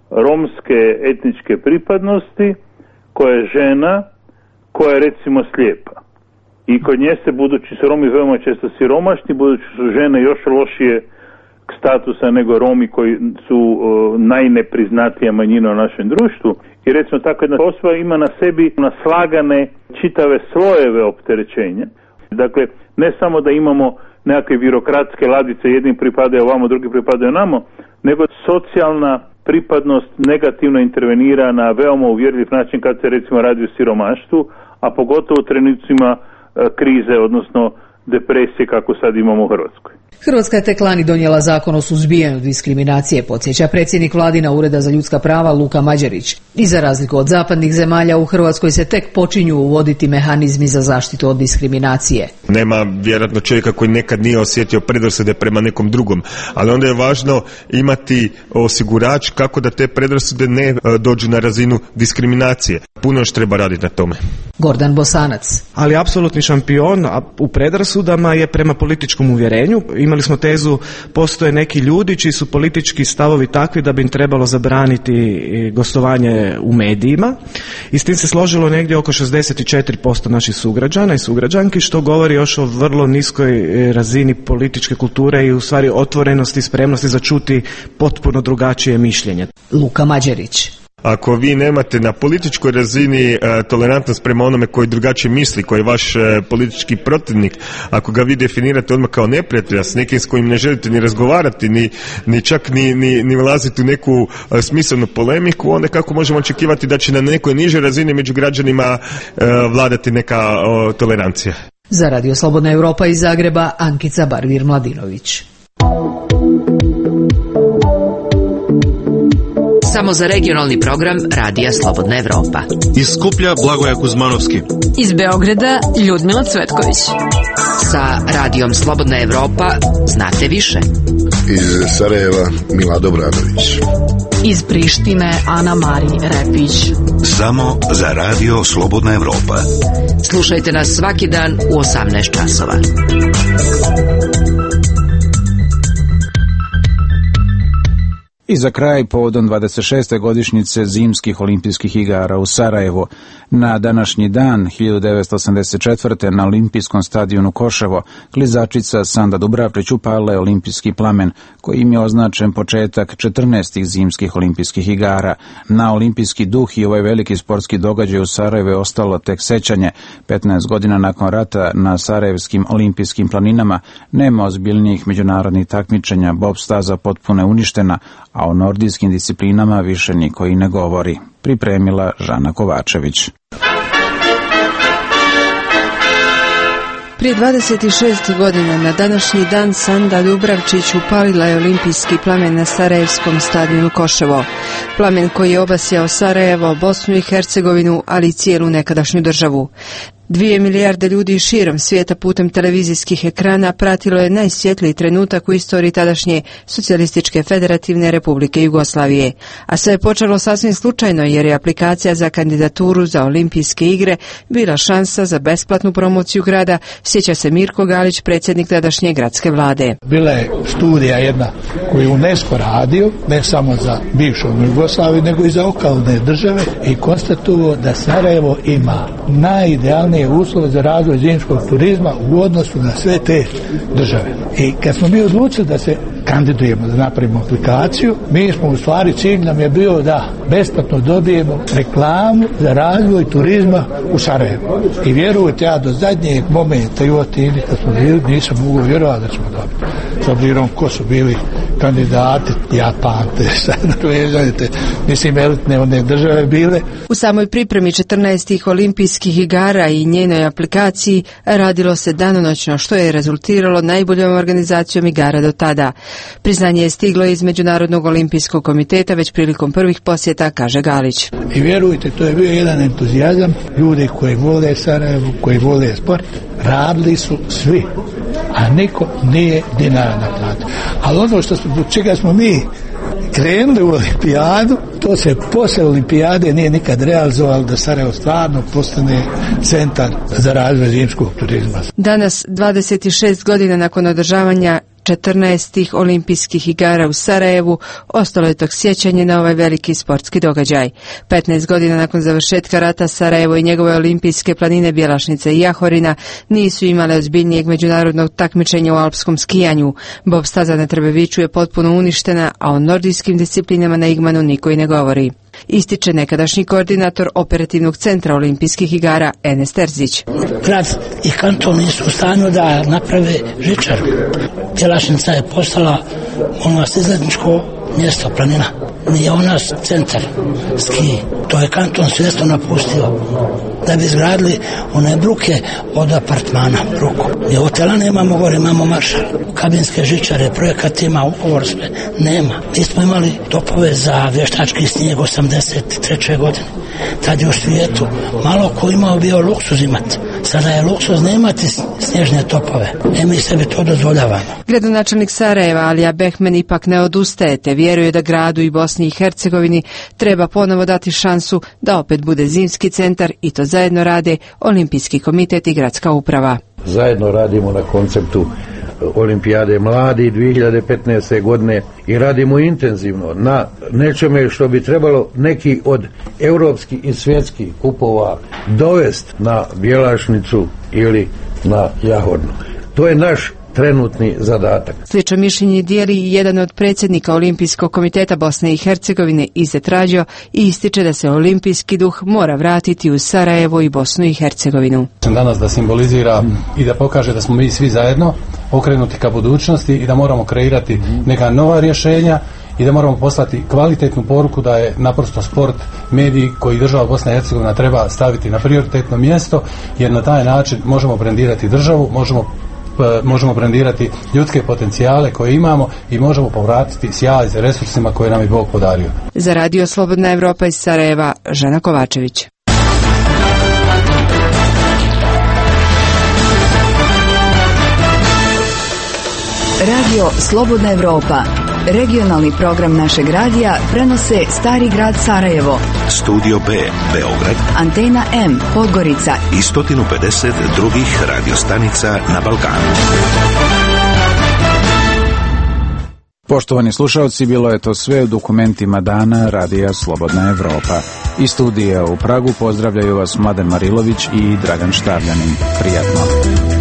Speaker 23: romske etničke pripadnosti, koja je žena, koja je recimo slijepa. I kod nje se, budući su Romi veoma često siromašni, budući su žene još lošije statusa nego Romi koji su uh, najnepriznatija manjina u našem društvu. I recimo tako jedna osoba ima na sebi naslagane čitave slojeve opterećenja. Dakle, ne samo da imamo nekakve birokratske ladice, jedni pripadaju ovamo, drugi pripadaju namo, nego socijalna pripadnost negativno intervenira na veoma uvjerljiv način kad se recimo radi o siromaštvu, a pogotovo u trenucima e, krize, odnosno depresije kako sad imamo u Hrvatskoj.
Speaker 2: Hrvatska je tek lani donijela zakon o suzbijanju diskriminacije, podsjeća predsjednik Vladina Ureda za ljudska prava Luka Mađerić. I za razliku od zapadnih zemalja, u Hrvatskoj se tek počinju uvoditi mehanizmi za zaštitu od diskriminacije.
Speaker 24: Nema vjerojatno čovjeka koji nekad nije osjetio predrasude prema nekom drugom, ali onda je važno imati osigurač kako da te predrasude ne dođu na razinu diskriminacije. Puno još treba raditi na tome.
Speaker 2: Gordan Bosanac.
Speaker 5: Ali apsolutni šampion u predrasudama je prema političkom uvjerenju. Imali smo tezu, postoje neki ljudi čiji su politički stavovi takvi da bi im trebalo zabraniti gostovanje u medijima. I s tim se složilo negdje oko šezdeset četiri posto naših sugrađana i sugrađanki, što govori još o vrlo niskoj razini političke kulture i u stvari otvorenosti i spremnosti za čuti potpuno drugačije mišljenje.
Speaker 2: Luka Mađerić.
Speaker 24: Ako vi nemate na političkoj razini e, tolerantnost prema onome koji drugačije misli, koji je vaš e, politički protivnik, ako ga vi definirate odmah kao neprijatelja, s nekim s kojim ne želite ni razgovarati, ni, ni čak ni, ni, ni ulaziti u neku e, smislenu polemiku, onda kako možemo očekivati da će na nekoj nižoj razini među građanima e, vladati neka o, tolerancija?
Speaker 2: Za Radio Slobodna Evropa iz Zagreba, Ankica Barbir-Mladinović.
Speaker 6: Samo za regionalni program Radija Slobodna Evropa.
Speaker 8: Iz Skuplja Blagoja Kuzmanovski.
Speaker 9: Iz Beograda Ljudmila Cvetković.
Speaker 6: Sa Radijom Slobodna Evropa znate više.
Speaker 11: Iz Sarajeva Mila Dobranović.
Speaker 9: Iz Prištine Ana Mari Repić.
Speaker 13: Samo za Radio Slobodna Evropa.
Speaker 6: Slušajte nas svaki dan u osamnaest časova.
Speaker 1: I za kraj, povodom dvadeset šeste godišnjice zimskih olimpijskih igara u Sarajevu, na današnji dan hiljadu devetsto osamdeset četvrte. na olimpijskom stadionu Koševo, klizačica Sanda Dubravčić upalila je olimpijski plamen, koji im je označen početak četrnaestih zimskih olimpijskih igara. Na olimpijski duh i ovaj veliki sportski događaj u Sarajevu je ostalo tek sećanje. petnaest godina nakon rata na sarajevskim olimpijskim planinama nema ozbiljnijih međunarodnih takmičenja, bob staza potpuno je uništena, a o nordijskim disciplinama više niko i ne govori. Pripremila Žana Kovačević.
Speaker 25: Prije dvadeset šest godina na današnji dan Sanda Dubravčić upalila je olimpijski plamen na sarajevskom stadionu Koševo. Plamen koji je obasjao Sarajevo, Bosnu i Hercegovinu, ali i cijelu nekadašnju državu. Dvije milijarde ljudi širom svijeta putem televizijskih ekrana pratilo je najsvjetliji trenutak u istoriji tadašnje Socijalističke federativne republike Jugoslavije. A sve je počelo sasvim slučajno jer je aplikacija za kandidaturu za olimpijske igre bila šansa za besplatnu promociju grada, sjeća se Mirko Galić, predsjednik tadašnje gradske vlade.
Speaker 26: Bila je studija jedna koju je UNESCO radio, ne samo za bivšu Jugoslaviju, nego i za okolne države i konstatuo da Sarajevo ima najidealnije uslove za razvoj zimskog turizma u odnosu na sve te države. I kad smo mi odlučili da se kandidujemo, da napravimo aplikaciju, mi smo u stvari, cilj nam je bio da besplatno dobijemo reklamu za razvoj turizma u Sarajevu. I vjerujte, ja do zadnjeg momenta i u Atini kad smo bili, nisam mogao vjerovati da ćemo dobiti. S obzirom ko su bili kandidati, Japante, sad, mislim, elitne one države bile.
Speaker 25: U samoj pripremi četrnaestih olimpijskih igara i njenoj aplikaciji radilo se danonoćno, što je rezultiralo najboljom organizacijom igara do tada. Priznanje je stiglo iz Međunarodnog olimpijskog komiteta već prilikom prvih posjeta, kaže Galić.
Speaker 26: I vjerujte, to je bio jedan entuzijazam, ljudi koji vole Sarajevo, koji vole sport, radili su svi, a niko nije dinara naplatio. Ali ono što smo, čega smo mi krenuli u olimpijadu, to se posle olimpijade nije nikad realizovalo da Sarajevo stvarno postane centar za razvoj zimskog turizma.
Speaker 25: Danas, dvadeset šest godina nakon održavanja četrnaestih olimpijskih igara u Sarajevu, ostalo je tog sjećanje na ovaj veliki sportski događaj. petnaest godina nakon završetka rata Sarajevo i njegove olimpijske planine Bjelašnice i Jahorina nisu imale ozbiljnijeg međunarodnog takmičenja u alpskom skijanju. Bob staza na Trebeviću je potpuno uništena, a o nordijskim disciplinama na Igmanu niko i ne govori. Ističe nekadašnji koordinator operativnog centra olimpijskih igara Enes Terzić.
Speaker 28: Grad i kanton nisu u stanju da naprave žičaru. Bjelašnica je postala ono izletničko mjesto, planina. Nije u nas centar ski. To je kanton svjesno napustio da bi izgradili one bruke od apartmana. Bruku. I hotela nemamo gore, imamo maršal. Kabinske žičare, projekat ima, ugovor sve. Nema. Mi smo imali topove za vještački snijeg osamdeset treće godine. Tad je u svijetu malo ko imao bio luksuz imati. Sada je luksuz ne imati snježne topove. E mi sebi to dozvoljavamo.
Speaker 25: Gradonačelnik Sarajeva Alija Behmen ipak ne odustaje, te vjeruje da gradu i Bosni i Hercegovini treba ponovo dati šansu da opet bude zimski centar i to zajedno rade Olimpijski komitet i gradska uprava.
Speaker 29: Zajedno radimo na konceptu Olimpijade mladi dvije hiljade petnaeste. godine i radimo intenzivno na nečeme što bi trebalo neki od europskih i svjetskih kupova dovest na Bjelašnicu ili na Jahornu. To je naš trenutni zadatak.
Speaker 25: Slično mišljenje dijeli i jedan od predsjednika Olimpijskog komiteta Bosne i Hercegovine Izet Rađo i ističe da se olimpijski duh mora vratiti u Sarajevo i Bosnu i Hercegovinu.
Speaker 30: Danas da simbolizira i da pokaže da smo mi svi zajedno okrenuti ka budućnosti i da moramo kreirati neka nova rješenja i da moramo poslati kvalitetnu poruku da je naprosto sport medij koji država Bosna i Hercegovina treba staviti na prioritetno mjesto, jer na taj način možemo brendirati državu, možemo možemo brendirati ljudske potencijale koje imamo i možemo povratiti sjaj za resursima koje nam je Bog podario.
Speaker 25: Za Radio Slobodna Evropa iz Sarajeva, Žana Kovačević.
Speaker 3: Radio Slobodna Evropa, regionalni program našeg radija, prenose Stari grad Sarajevo,
Speaker 13: Studio B, Beograd,
Speaker 3: Antena M, Podgorica
Speaker 13: i sto pedeset drugih radiostanica na Balkanu.
Speaker 1: Poštovani slušalci, bilo je to sve u dokumentima dana Radija Slobodna Evropa. Iz studija u Pragu pozdravljaju vas Mladen Marilović i Dragan Štavljanin. Prijatno.